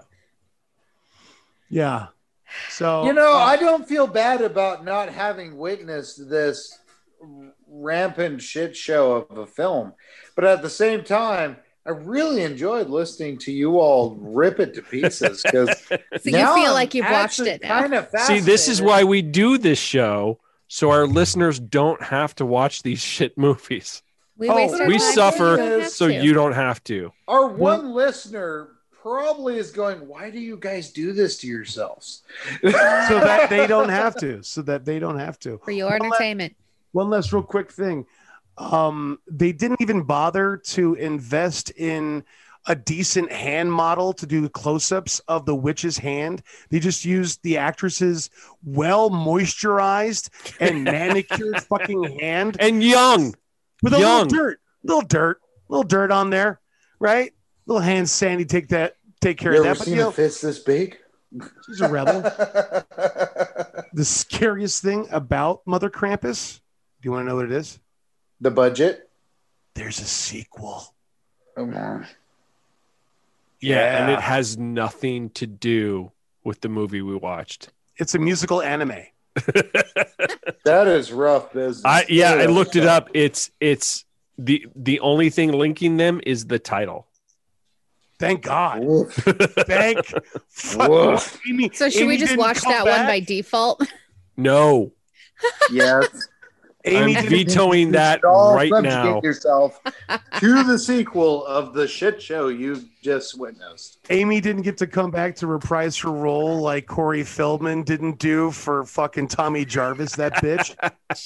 Yeah. So you know, uh, I don't feel bad about not having witnessed this rampant shit show of a film, but at the same time, I really enjoyed listening to you all rip it to pieces because so you feel like you've watched it now. Kind of See, this is why we do this show, so our listeners don't have to watch these shit movies. We, waste our we time suffer so, you so you don't have to. Our one listener probably is going, why do you guys do this to yourselves? So that they don't have to. So that they don't have to. For your entertainment. One last real quick thing. Um, they didn't even bother to invest in a decent hand model to do close-ups of the witch's hand. They just used the actress's well moisturized and manicured fucking hand. And young. With a young. little dirt. Little dirt. Little dirt on there. Right? Little hand sandy, take that, take care you of that. Ever But seen you know, a fist this big? She's a rebel. The scariest thing about Mother Krampus, do you want to know what it is? The budget. There's a sequel. Come on. Yeah, yeah, and it has nothing to do with the movie we watched. It's a musical anime. That is rough business. I yeah, that I looked rough. it up. It's it's the the only thing linking them is the title. Thank God. Thank. Amy, so should Amy we just watch that back? one by default? No. Yes. Amy, I'm vetoing that right now. Yourself to the sequel of the shit show you just witnessed. Amy didn't get to come back to reprise her role like Corey Feldman didn't do for fucking Tommy Jarvis, that bitch.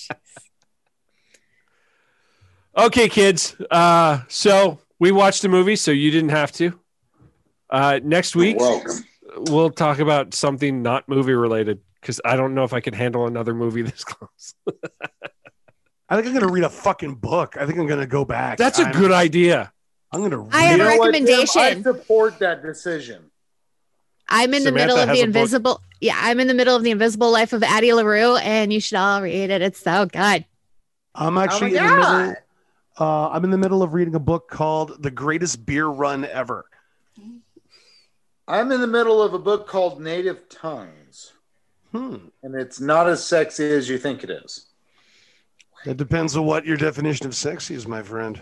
Okay, kids. Uh, so we watched a movie, so you didn't have to. Uh, next week, we'll talk about something not movie related because I don't know if I can handle another movie this close. I think I'm going to read a fucking book. I think I'm going to go back. That's a I'm, good idea. I'm going to read I have a recommendation. I support that decision. I'm in Samantha the middle of the invisible. Book. Yeah, I'm in the middle of the Invisible Life of Addie LaRue, and you should all read it. It's so good. I'm actually oh in the middle. Uh, I'm in the middle of reading a book called The Greatest Beer Run Ever. I'm in the middle of a book called Native Tongues. Hmm. And it's not as sexy as you think it is. It depends on what your definition of sexy is, my friend.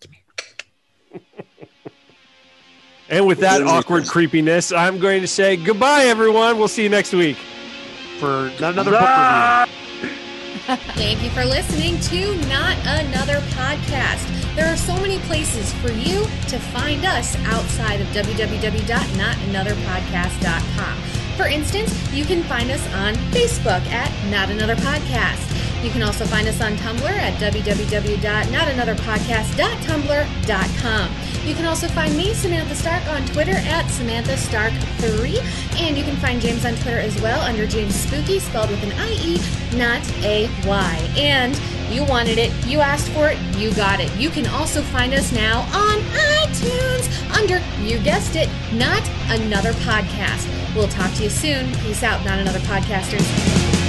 And with that awkward creepiness, I'm going to say goodbye, everyone. We'll see you next week for not another book review. Thank you for listening to Not Another Podcast. There are so many places for you to find us outside of w w w dot not another podcast dot com. For instance, you can find us on Facebook at Not Another Podcast. You can also find us on Tumblr at w w w dot not another podcast dot tumblr dot com. You can also find me, Samantha Stark, on Twitter at Samantha Stark three. And you can find James on Twitter as well under James Spooky, spelled with an I E, not a Y. And you wanted it, you asked for it, you got it. You can also find us now on iTunes under, you guessed it, Not Another Podcast. We'll talk to you soon. Peace out, Not Another Podcasters.